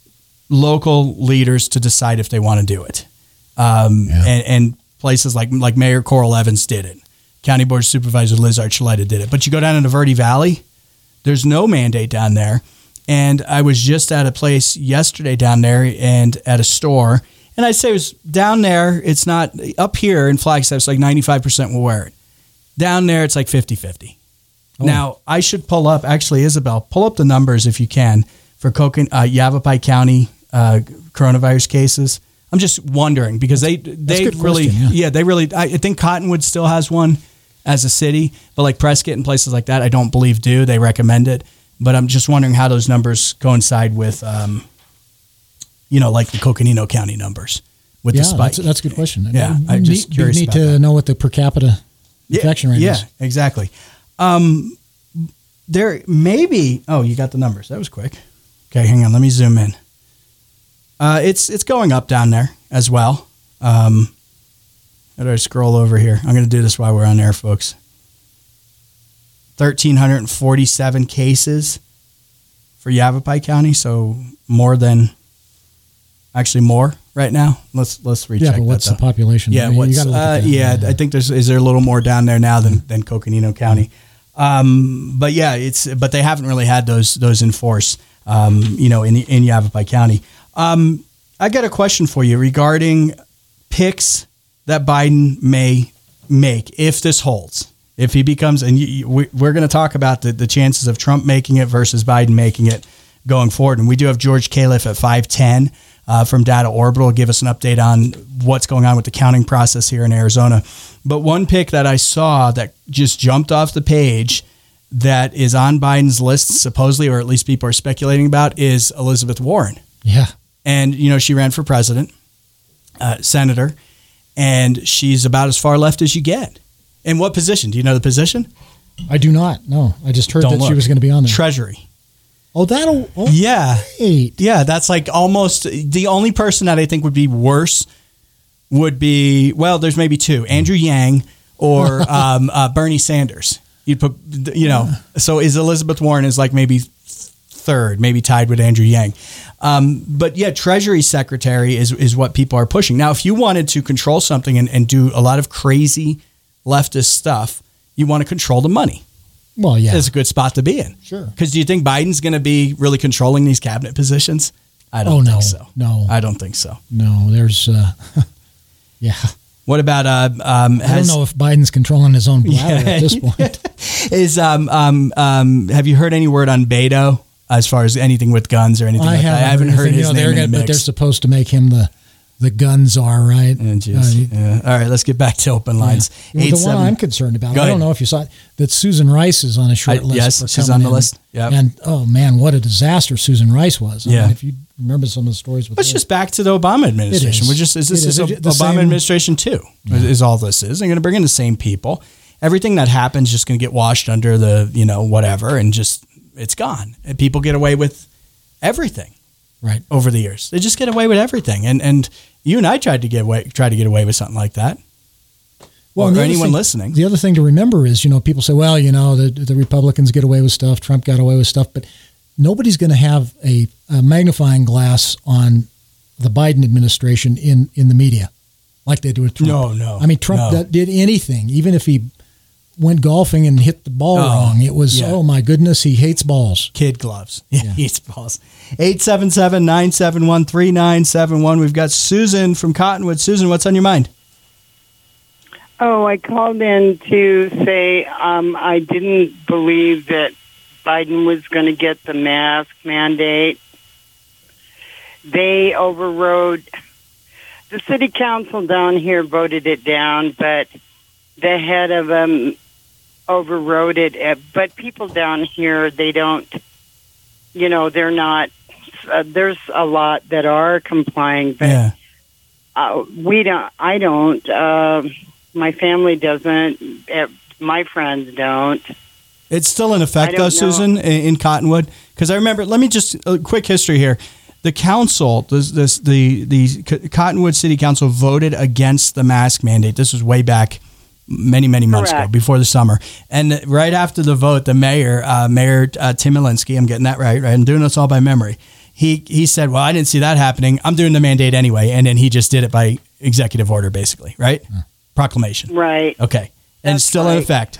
[SPEAKER 2] local leaders to decide if they want to do it, um, yeah. and, and places like like Mayor Coral Evans did it. County Board Supervisor Liz Archuleta did it. But you go down into Verde Valley, there's no mandate down there. And I was just at a place yesterday down there and at a store. And I'd say it was down there, it's not, up here in Flagstaff, it's like ninety-five percent will wear it. Down there, it's like fifty-fifty. Oh. Now, I should pull up, actually, Isabel, pull up the numbers if you can for Coconut, uh, Yavapai County uh, coronavirus cases. I'm just wondering because they they really, question, yeah. yeah, they really, I think Cottonwood still has one as a city, but like Prescott and places like that, I don't believe do. They recommend it. But I'm just wondering how those numbers coincide with, um, you know, like the Coconino County numbers with
[SPEAKER 3] yeah,
[SPEAKER 2] the spike.
[SPEAKER 3] That's, that's a good question.
[SPEAKER 2] Yeah, I'm just
[SPEAKER 3] need,
[SPEAKER 2] curious.
[SPEAKER 3] You need
[SPEAKER 2] about
[SPEAKER 3] to
[SPEAKER 2] that.
[SPEAKER 3] know what the per capita
[SPEAKER 2] yeah,
[SPEAKER 3] infection rate
[SPEAKER 2] yeah,
[SPEAKER 3] is.
[SPEAKER 2] Yeah, exactly. Um, there maybe. Oh, you got the numbers. That was quick. Okay, hang on. Let me zoom in. Uh, it's it's going up down there as well. Um, how do I scroll over here? I'm going to do this while we're on air, folks. one thousand three hundred forty-seven cases for Yavapai County, so more than, actually more right now. Let's let's recheck.
[SPEAKER 3] Yeah, but what's
[SPEAKER 2] that,
[SPEAKER 3] the population?
[SPEAKER 2] Yeah,
[SPEAKER 3] I mean,
[SPEAKER 2] what's, uh, yeah, I think there's is there a little more down there now than than Coconino County. Um, but yeah, it's but they haven't really had those those enforced, um, you know, in in Yavapai County. Um, I got a question for you regarding picks that Biden may make if this holds. If he becomes, and you, you, we, we're going to talk about the, the chances of Trump making it versus Biden making it going forward. And we do have George Califf at five ten uh, from Data Orbital. Give us an update on what's going on with the counting process here in Arizona. But one pick that I saw that just jumped off the page that is on Biden's list, supposedly, or at least people are speculating about, is Elizabeth Warren.
[SPEAKER 3] Yeah.
[SPEAKER 2] And, you know, she ran for president, uh, senator, and she's about as far left as you get. In what position? Do you know the position?
[SPEAKER 3] I do not. No, I just heard
[SPEAKER 2] Don't
[SPEAKER 3] that
[SPEAKER 2] look.
[SPEAKER 3] she was going to be on there.
[SPEAKER 2] Treasury.
[SPEAKER 3] Oh, that'll. Oh,
[SPEAKER 2] yeah.
[SPEAKER 3] Wait.
[SPEAKER 2] Yeah, that's like almost the only person that I think would be worse would be, well, there's maybe two, Andrew Yang or um, uh, Bernie Sanders. You'd put, you know, so is Elizabeth Warren is like maybe third, maybe tied with Andrew Yang. Um, but yeah, Treasury Secretary is, is what people are pushing. Now, if you wanted to control something and, and do a lot of crazy leftist stuff, you want to control the money.
[SPEAKER 3] Well, yeah.
[SPEAKER 2] It's a good spot to be in.
[SPEAKER 3] Sure.
[SPEAKER 2] Because do you think Biden's going to be really controlling these cabinet positions? I don't
[SPEAKER 3] oh,
[SPEAKER 2] think
[SPEAKER 3] no,
[SPEAKER 2] so.
[SPEAKER 3] No.
[SPEAKER 2] I don't think so.
[SPEAKER 3] No, there's, uh, yeah.
[SPEAKER 2] What about, uh, um,
[SPEAKER 3] I don't know if Biden's controlling his own bladder
[SPEAKER 2] Yeah.
[SPEAKER 3] at this point.
[SPEAKER 2] Is, um, um, um, have you heard any word on Beto as far as anything with guns or anything
[SPEAKER 3] I
[SPEAKER 2] like
[SPEAKER 3] haven't
[SPEAKER 2] that? I haven't heard
[SPEAKER 3] anything,
[SPEAKER 2] his
[SPEAKER 3] you know,
[SPEAKER 2] name
[SPEAKER 3] they're
[SPEAKER 2] in
[SPEAKER 3] gonna,
[SPEAKER 2] the
[SPEAKER 3] But
[SPEAKER 2] mix.
[SPEAKER 3] they're supposed to make him the, the guns are, right?
[SPEAKER 2] Oh, geez.
[SPEAKER 3] Uh,
[SPEAKER 2] yeah. All right, let's get back to open lines.
[SPEAKER 3] Well,
[SPEAKER 2] Eight,
[SPEAKER 3] the
[SPEAKER 2] seven,
[SPEAKER 3] one I'm concerned about,
[SPEAKER 2] Go
[SPEAKER 3] I don't
[SPEAKER 2] ahead.
[SPEAKER 3] know if you saw it, that Susan Rice is on a short
[SPEAKER 2] I-
[SPEAKER 3] list.
[SPEAKER 2] yes,
[SPEAKER 3] for
[SPEAKER 2] she's
[SPEAKER 3] coming
[SPEAKER 2] on the
[SPEAKER 3] in.
[SPEAKER 2] list. Yep.
[SPEAKER 3] And oh man, what a disaster Susan Rice was. I
[SPEAKER 2] Yeah.
[SPEAKER 3] mean, if you remember some of the stories with
[SPEAKER 2] It's
[SPEAKER 3] her.
[SPEAKER 2] just back to the Obama administration.
[SPEAKER 3] is.
[SPEAKER 2] We're just is this
[SPEAKER 3] It
[SPEAKER 2] is
[SPEAKER 3] is.
[SPEAKER 2] a,
[SPEAKER 3] It- the
[SPEAKER 2] Obama
[SPEAKER 3] same-
[SPEAKER 2] administration too? Is, is all this is? They're going to bring in the same people. Everything that happens is just going to get washed under the you know whatever, and just it's gone. And people get away with everything.
[SPEAKER 3] Right.
[SPEAKER 2] Over the years, they just get away with everything. And and you and I tried to get away try to get away with something like that. Well,
[SPEAKER 3] and
[SPEAKER 2] or
[SPEAKER 3] the other
[SPEAKER 2] anyone
[SPEAKER 3] thing-
[SPEAKER 2] listening.
[SPEAKER 3] The other thing to remember is, you know, people say, well, you know, the, the Republicans get away with stuff, Trump got away with stuff, but nobody's going to have a, a magnifying glass on the Biden administration in, in the media like they do with Trump.
[SPEAKER 2] No, no,
[SPEAKER 3] I mean, Trump
[SPEAKER 2] no.
[SPEAKER 3] that did anything, even if he went golfing and hit the ball
[SPEAKER 2] Oh,
[SPEAKER 3] wrong. It was,
[SPEAKER 2] yeah.
[SPEAKER 3] oh my goodness, he hates balls.
[SPEAKER 2] Kid gloves. Yeah, he hates balls. eight seven seven, nine seven one, three nine seven one. We've got Susan from Cottonwood. Susan, what's on your mind?
[SPEAKER 16] Oh, I called in to say um, I didn't believe that Biden was going to get the mask mandate. They overrode, the city council down here voted it down, but the head of them overrode it. Uh, But people down here, they don't, you know, they're not, uh, there's a lot that are complying, but
[SPEAKER 2] Yeah.
[SPEAKER 16] uh, we don't, I don't, um my family doesn't, uh, my friends don't.
[SPEAKER 2] It's still in
[SPEAKER 16] I
[SPEAKER 2] effect,
[SPEAKER 16] don't
[SPEAKER 2] though,
[SPEAKER 16] know.
[SPEAKER 2] Susan, in, in Cottonwood. Because I remember. Let me just a quick history here. The council, this, this, the the C- Cottonwood City Council voted against the mask mandate. This was way back, many many months ago,
[SPEAKER 16] Correct.
[SPEAKER 2] before the summer. And right after the vote, the mayor, uh, Mayor uh, Tim Alinsky, I'm getting that right, right? I'm doing this all by memory. He he said, "Well, I didn't see that happening. I'm doing the mandate anyway." And then he just did it by executive order, basically, right? Proclamation.
[SPEAKER 16] Right.
[SPEAKER 2] Okay. And
[SPEAKER 16] That's
[SPEAKER 2] it's still in
[SPEAKER 16] right.
[SPEAKER 2] effect.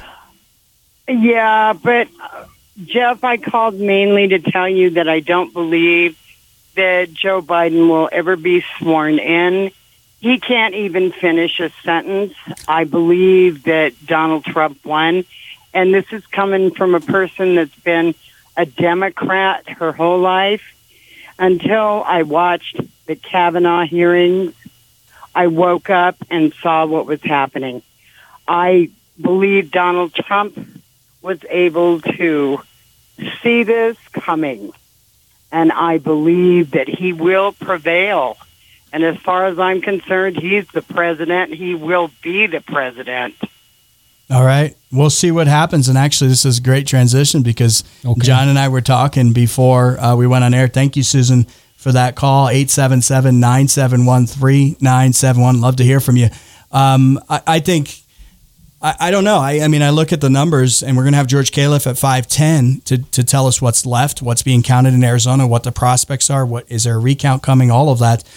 [SPEAKER 16] Yeah, but uh, Jeff, I called mainly to tell you that I don't believe that Joe Biden will ever be sworn in. He can't even finish a sentence. I believe that Donald Trump won. And this is coming from a person that's been a Democrat her whole life. Until I watched the Kavanaugh hearings, I woke up and saw what was happening. I believe Donald Trump was able to see this coming, and I believe that he will prevail. And as far as I'm concerned, he's the president. He will be the president.
[SPEAKER 2] All right. We'll see what happens. And actually, this is a great transition because John and I were talking before uh, we went on air. Thank you, Susan, for that call. eight seven seven, nine seven one, three nine seven one. Love to hear from you. Um, I, I think, I, I don't know. I, I mean, I look at the numbers, and we're going to have George Califf at five ten to, to tell us what's left, what's being counted in Arizona, what the prospects are, what is there a recount coming, all of that.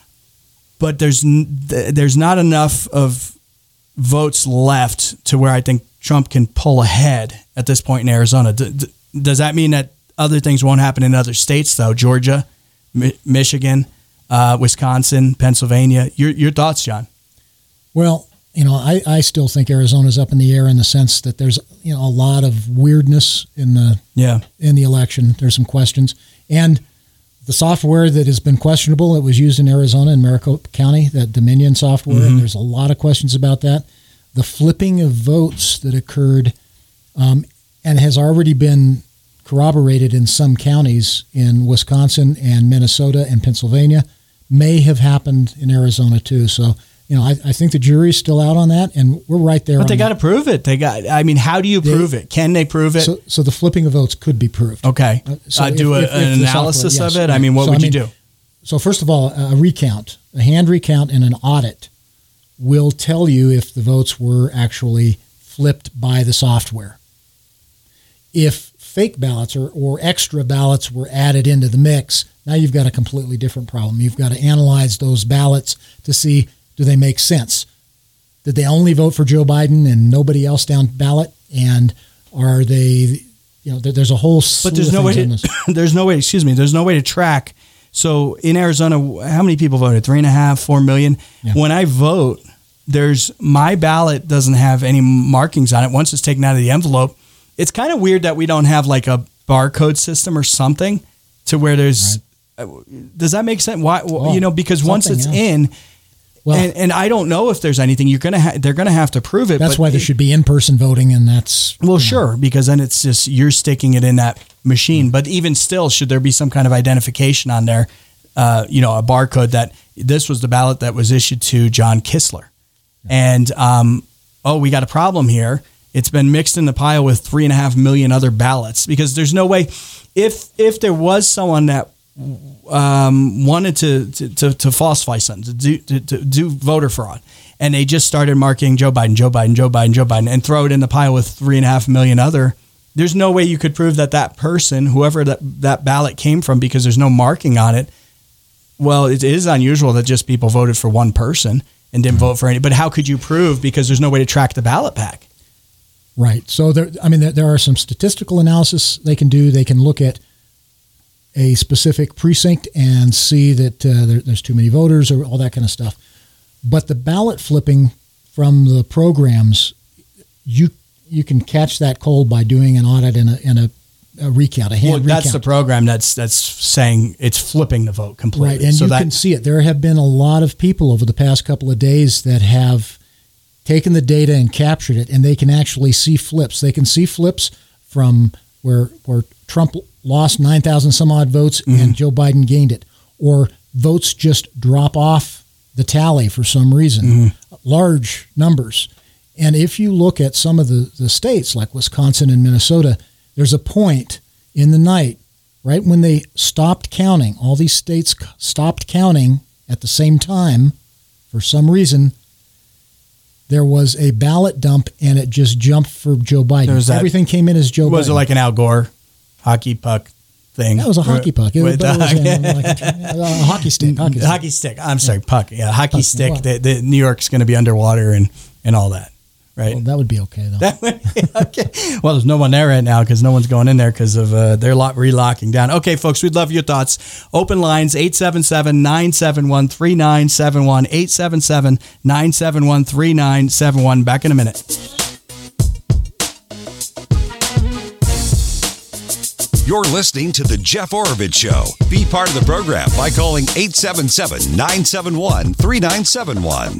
[SPEAKER 2] But there's n- th- there's not enough of votes left to where I think Trump can pull ahead at this point in Arizona. D- d- does that mean that other things won't happen in other states, though? Georgia, Mi- Michigan, uh, Wisconsin, Pennsylvania. Your your thoughts, John?
[SPEAKER 3] Well, you know, I, I still think Arizona's up in the air in the sense that there's, you know, a lot of weirdness in the
[SPEAKER 2] yeah
[SPEAKER 3] in the election. There's some questions. And the software that has been questionable, it was used in Arizona in Maricopa County, that Dominion software.
[SPEAKER 2] Mhm.
[SPEAKER 3] And there's a lot of questions about that. The flipping of votes that occurred um, and has already been corroborated in some counties in Wisconsin and Minnesota and Pennsylvania may have happened in Arizona too. So, you know, I, I think the jury's still out on that, and we're right there.
[SPEAKER 2] But they
[SPEAKER 3] on
[SPEAKER 2] got to prove it. They got. I mean, how do you
[SPEAKER 3] They-
[SPEAKER 2] prove it? Can they prove it?
[SPEAKER 3] So, so the flipping of votes could be proved.
[SPEAKER 2] Okay.
[SPEAKER 3] So
[SPEAKER 2] Uh, do
[SPEAKER 3] if-
[SPEAKER 2] a,
[SPEAKER 3] if- if
[SPEAKER 2] an
[SPEAKER 3] the
[SPEAKER 2] analysis
[SPEAKER 3] software-
[SPEAKER 2] of
[SPEAKER 3] yes,
[SPEAKER 2] it. I mean, what
[SPEAKER 3] So,
[SPEAKER 2] would
[SPEAKER 3] I
[SPEAKER 2] you
[SPEAKER 3] mean,
[SPEAKER 2] do?
[SPEAKER 3] So first of all, a recount, a hand recount, and an audit will tell you if the votes were actually flipped by the software. If fake ballots or, or extra ballots were added into the mix, now you've got a completely different problem. You've got to analyze those ballots to see, do they make sense? Did they only vote for Joe Biden and nobody else down ballot? And are they, you know, there, there's a whole slew
[SPEAKER 2] But there's
[SPEAKER 3] of
[SPEAKER 2] no way
[SPEAKER 3] things
[SPEAKER 2] to,
[SPEAKER 3] on this.
[SPEAKER 2] there's no way, excuse me, there's no way to track. So in Arizona, how many people voted? Three and a half, four million.
[SPEAKER 3] Yeah.
[SPEAKER 2] When I vote, there's my ballot doesn't have any markings on it. Once it's taken out of the envelope, it's kind of weird that we don't have like a barcode system or something to where there's, right. uh, does that make sense? Why,
[SPEAKER 3] Well,
[SPEAKER 2] you know, because once it's
[SPEAKER 3] yeah.
[SPEAKER 2] in,
[SPEAKER 3] Well,
[SPEAKER 2] and, and I don't know if there's anything you're going to, ha- they're going to have to prove it.
[SPEAKER 3] That's
[SPEAKER 2] but
[SPEAKER 3] why there
[SPEAKER 2] it-
[SPEAKER 3] should be in-person voting, and that's
[SPEAKER 2] Well, sure, because then it's just you're sticking it in that machine. But even still, should there be some kind of identification on there, uh, you know, a barcode that this was the ballot that was issued to John Kistler. And, um, oh, we got a problem here. It's been mixed in the pile with three and a half million other ballots, because there's no way if if there was someone that um, wanted to, to, to, to falsify something, to do, to, to do voter fraud, and they just started marking Joe Biden, Joe Biden, Joe Biden, Joe Biden, and throw it in the pile with three and a half million other, there's no way you could prove that that person, whoever that, that ballot came from, because there's no marking on it. Well, it is unusual that just people voted for one person and didn't vote for any, but how could you prove, because there's no way to track the ballot back?
[SPEAKER 3] Right. So there, I mean, there, there are some statistical analysis they can do. They can look at a specific precinct and see that uh, there, there's too many voters or all that kind of stuff. But the ballot flipping from the programs, you you can catch that cold by doing an audit and a, and a, a recount, a hand
[SPEAKER 2] Well,
[SPEAKER 3] recount.
[SPEAKER 2] that's the program that's that's saying it's flipping the vote completely.
[SPEAKER 3] Right, and
[SPEAKER 2] so
[SPEAKER 3] you
[SPEAKER 2] that,
[SPEAKER 3] can see it. There have been a lot of people over the past couple of days that have taken the data and captured it, and they can actually see flips. They can see flips from where where Trump lost nine thousand some odd votes
[SPEAKER 2] Mm-hmm.
[SPEAKER 3] and Joe Biden gained it, or votes just drop off the tally for some reason,
[SPEAKER 2] Mm-hmm.
[SPEAKER 3] large numbers. And if you look at some of the, the states like Wisconsin and Minnesota, there's a point in the night, right when they stopped counting, all these states c- stopped counting at the same time for some reason. There was a ballot dump, and it just jumped for Joe
[SPEAKER 2] There
[SPEAKER 3] Biden.
[SPEAKER 2] was that-
[SPEAKER 3] Everything came in as Joe
[SPEAKER 2] was
[SPEAKER 3] Biden.
[SPEAKER 2] it like an Al Gore hockey puck thing?
[SPEAKER 3] That was a hockey puck. It,
[SPEAKER 2] With
[SPEAKER 3] but it was
[SPEAKER 2] the-
[SPEAKER 3] a, like a, a hockey stick. Hockey stick.
[SPEAKER 2] hockey stick. I'm sorry, puck. Yeah, hockey
[SPEAKER 3] Puck,
[SPEAKER 2] stick.
[SPEAKER 3] well.
[SPEAKER 2] The, the New York's going to be underwater and, and all that, right?
[SPEAKER 3] Well, that would be okay, though.
[SPEAKER 2] That would be okay. Well, there's no one there right now because no one's going in there because of uh, they're lock, relocking down. Okay, folks, we'd love your thoughts. Open lines, eight seven seven, nine seven one, three nine seven one, eight seven seven, nine seven one, three nine seven one. Back in a minute.
[SPEAKER 1] You're listening to The Jeff Oravits Show. Be part of the program by calling eight seven seven, nine seven one, three nine seven one.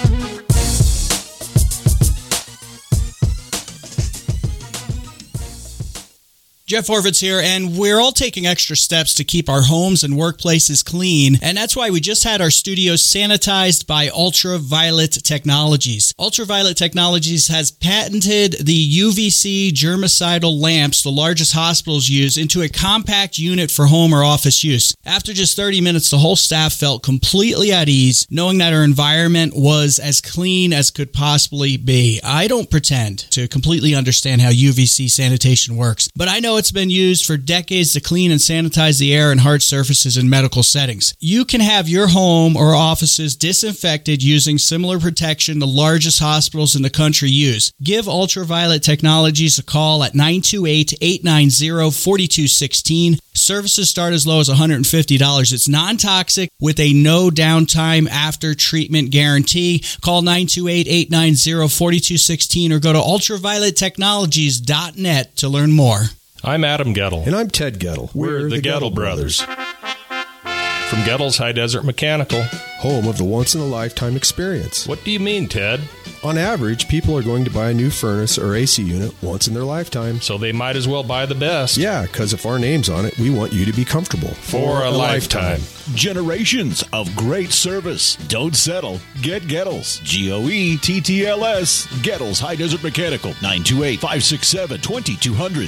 [SPEAKER 6] Jeff Oravits here, and we're all taking extra steps to keep our homes and workplaces clean, and that's why we just had our studios sanitized by Ultraviolet Technologies. Ultraviolet Technologies has patented the U V C germicidal lamps the largest hospitals use into a compact unit for home or office use. After just thirty minutes, the whole staff felt completely at ease, knowing that our environment was as clean as could possibly be. I don't pretend to completely understand how U V C sanitation works, but I know it's been used for decades to clean and sanitize the air and hard surfaces in medical settings. You can have your home or offices disinfected using similar protection the largest hospitals in the country use. Give Ultraviolet Technologies a call at nine two eight, eight nine zero, four two one six. Services start as low as one hundred fifty dollars. It's non-toxic with a no downtime after treatment guarantee. Call nine two eight, eight nine zero, four two one six or go to ultraviolet technologies dot net to learn more.
[SPEAKER 17] I'm Adam Gettle.
[SPEAKER 18] And I'm Ted Gettle.
[SPEAKER 17] We're, We're the, the Gettle, Gettle Brothers. Brothers. From Gettle's High Desert Mechanical.
[SPEAKER 18] Home of the once-in-a-lifetime experience.
[SPEAKER 17] What do you mean, Ted?
[SPEAKER 18] On average, people are going to buy a new furnace or A C unit once in their lifetime.
[SPEAKER 17] So they might as well buy the best.
[SPEAKER 18] Yeah, because if our name's on it, we want you to be comfortable.
[SPEAKER 17] For, For a, a lifetime. lifetime.
[SPEAKER 19] Generations of great service. Don't settle. Get Gettles. G O E T T L S. Gettles High Desert Mechanical. nine two eight, five six seven, two two zero zero.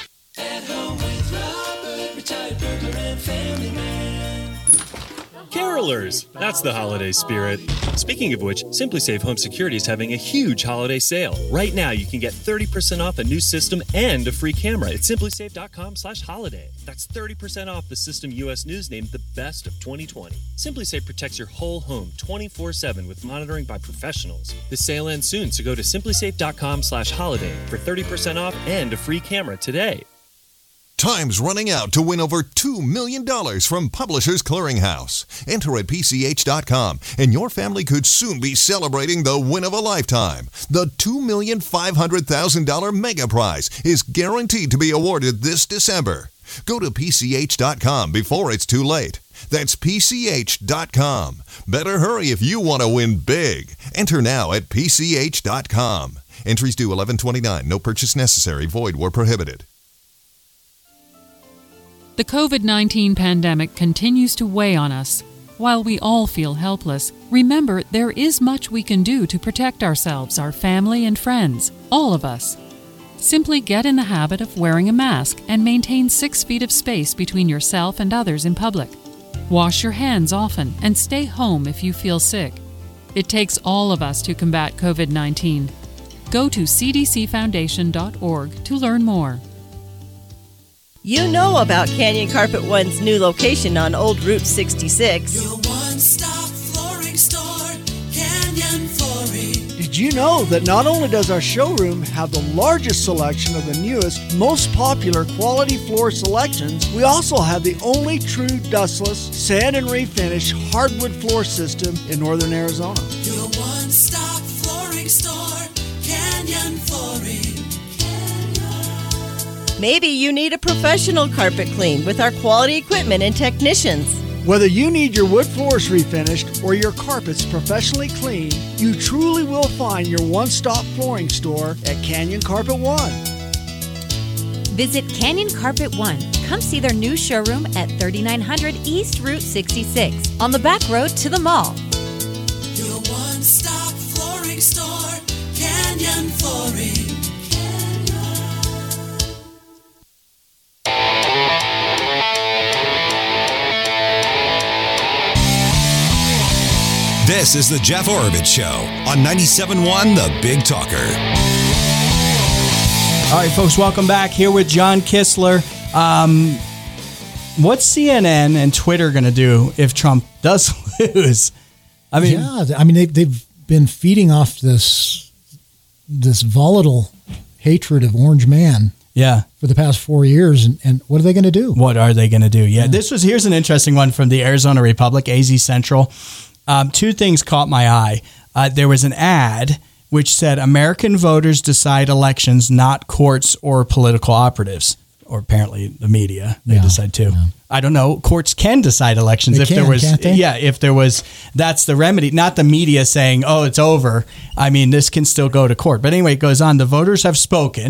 [SPEAKER 20] At home with Robert, retired burglar and family man. Carolers! That's the holiday spirit. Speaking of which, Simply Safe Home Security is having a huge holiday sale. Right now, you can get thirty percent off a new system and a free camera at simply safe dot com slash holiday. That's thirty percent off the system U S News named the best of twenty twenty. SimpliSafe protects your whole home twenty-four seven with monitoring by professionals. The sale ends soon, so go to simply safe dot com slash holiday for thirty percent off and a free camera today.
[SPEAKER 21] Time's running out to win over two million dollars from Publishers Clearinghouse. Enter at P C H dot com, and your family could soon be celebrating the win of a lifetime. The two million five hundred thousand dollars mega prize is guaranteed to be awarded this December. Go to P C H dot com before it's too late. That's P C H dot com. Better hurry if you want to win big. Enter now at P C H dot com. Entries due eleven twenty-nine. No purchase necessary. Void where prohibited.
[SPEAKER 22] The COVID nineteen pandemic continues to weigh on us. While we all feel helpless, remember there is much we can do to protect ourselves, our family, and friends, all of us. Simply get in the habit of wearing a mask and maintain six feet of space between yourself and others in public. Wash your hands often and stay home if you feel sick. It takes all of us to combat COVID nineteen. Go to c d c foundation dot org to learn more.
[SPEAKER 23] You know about Canyon Carpet One's new location on Old Route sixty-six.
[SPEAKER 24] Your one-stop flooring store, Canyon Flooring.
[SPEAKER 25] Did you know that not only does our showroom have the largest selection of the newest, most popular quality floor selections, we also have the only true dustless, sand and refinish hardwood floor system in northern Arizona.
[SPEAKER 24] Your one-stop flooring store, Canyon Flooring.
[SPEAKER 23] Maybe you need a professional carpet clean with our quality equipment and technicians.
[SPEAKER 25] Whether you need your wood floors refinished or your carpets professionally cleaned, you truly will find your one-stop flooring store at Canyon Carpet One.
[SPEAKER 12] Visit Canyon Carpet One. Come see their new showroom at thirty-nine hundred East Route sixty-six on the back road to the mall.
[SPEAKER 24] Your one-stop flooring store, Canyon Flooring.
[SPEAKER 1] This is the Jeff Oravits Show on ninety-seven point one The Big Talker.
[SPEAKER 2] All right, folks, welcome back. Here with John Kistler. Um, what's C N N and Twitter going to do if Trump does lose?
[SPEAKER 3] I mean, yeah, I mean they, they've been feeding off this this volatile hatred of Orange Man.
[SPEAKER 2] Yeah,
[SPEAKER 3] for the past four years, and, and what are they going to do?
[SPEAKER 2] What are they going to do? Yeah, yeah, this was here's an interesting one from the Arizona Republic, A Z Central. Um, two things caught my eye. Uh, there was an ad which said American voters decide elections, not courts or political operatives, or apparently the media. They yeah, decide too. Yeah. I don't know. Courts can decide elections
[SPEAKER 3] they
[SPEAKER 2] if
[SPEAKER 3] can,
[SPEAKER 2] there was.
[SPEAKER 3] Can't they?
[SPEAKER 2] Yeah, if there was. That's the remedy. Not the media saying, "Oh, it's over." I mean, this can still go to court. But anyway, it goes on. The voters have spoken.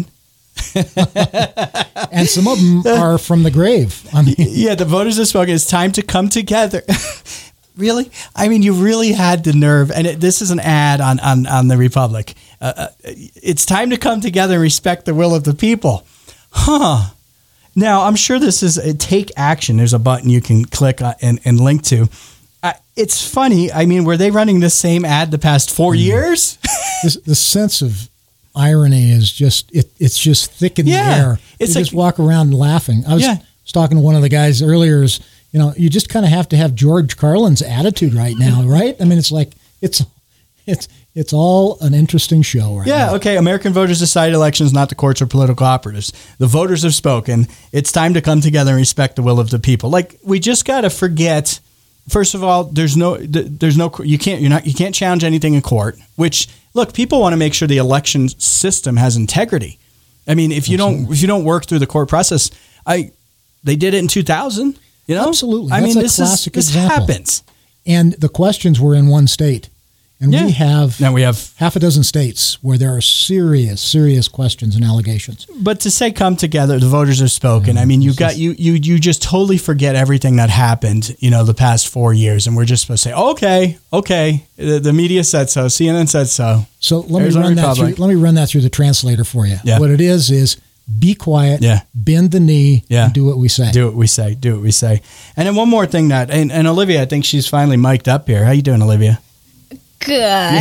[SPEAKER 3] And some of them are from the grave. I mean,
[SPEAKER 2] yeah, the voters have spoken. It's time to come together. Really? I mean, you really had the nerve. And it, this is an ad on, on, on the Republic. Uh, uh, it's time to come together and respect the will of the people. Huh. Now, I'm sure this is a take action. There's a button you can click on and, and link to. Uh, it's funny. I mean, were they running the same ad the past four mm. years?
[SPEAKER 3] this, the sense of irony is just, it, it's just thick in
[SPEAKER 2] yeah,
[SPEAKER 3] the air.
[SPEAKER 2] It's
[SPEAKER 3] you
[SPEAKER 2] like,
[SPEAKER 3] just walk around laughing. I was,
[SPEAKER 2] yeah.
[SPEAKER 3] was talking to one of the guys earlier. Is, you know, you just kind of have to have George Carlin's attitude right now, right? I mean, it's like, it's it's it's all an interesting show right
[SPEAKER 2] yeah,
[SPEAKER 3] now.
[SPEAKER 2] Yeah, okay. American voters decide elections, not the courts or political operatives. The voters have spoken. It's time to come together and respect the will of the people. Like, we just got to forget, first of all, there's no, there's no, you can't, you're not, you can't challenge anything in court, which, look, people want to make sure the election system has integrity. I mean, if you Absolutely. don't, if you don't work through the court process, I, they did it in two thousand. You know?
[SPEAKER 3] Absolutely.
[SPEAKER 2] I
[SPEAKER 3] That's
[SPEAKER 2] mean,
[SPEAKER 3] a
[SPEAKER 2] this
[SPEAKER 3] classic
[SPEAKER 2] is, this
[SPEAKER 3] example.
[SPEAKER 2] happens.
[SPEAKER 3] And the questions were in one state. And
[SPEAKER 2] yeah.
[SPEAKER 3] we have
[SPEAKER 2] now we have
[SPEAKER 3] half a dozen states where there are serious, serious questions and allegations.
[SPEAKER 2] But to say come together, the voters have spoken. Yeah, I mean, you got you you you just totally forget everything that happened, you know, the past four years, and we're just supposed to say, okay, okay, the, the media said so, C N N said so.
[SPEAKER 3] So let me run that through. Let me run that through the translator for you.
[SPEAKER 2] Yeah.
[SPEAKER 3] What it is is be quiet,
[SPEAKER 2] Yeah.
[SPEAKER 3] bend the knee,
[SPEAKER 2] Yeah.
[SPEAKER 3] and do what we say.
[SPEAKER 2] Do what we say. Do what we say. And then one more thing that, and, and Olivia, I think she's finally mic'd up here. How you doing, Olivia?
[SPEAKER 4] Good,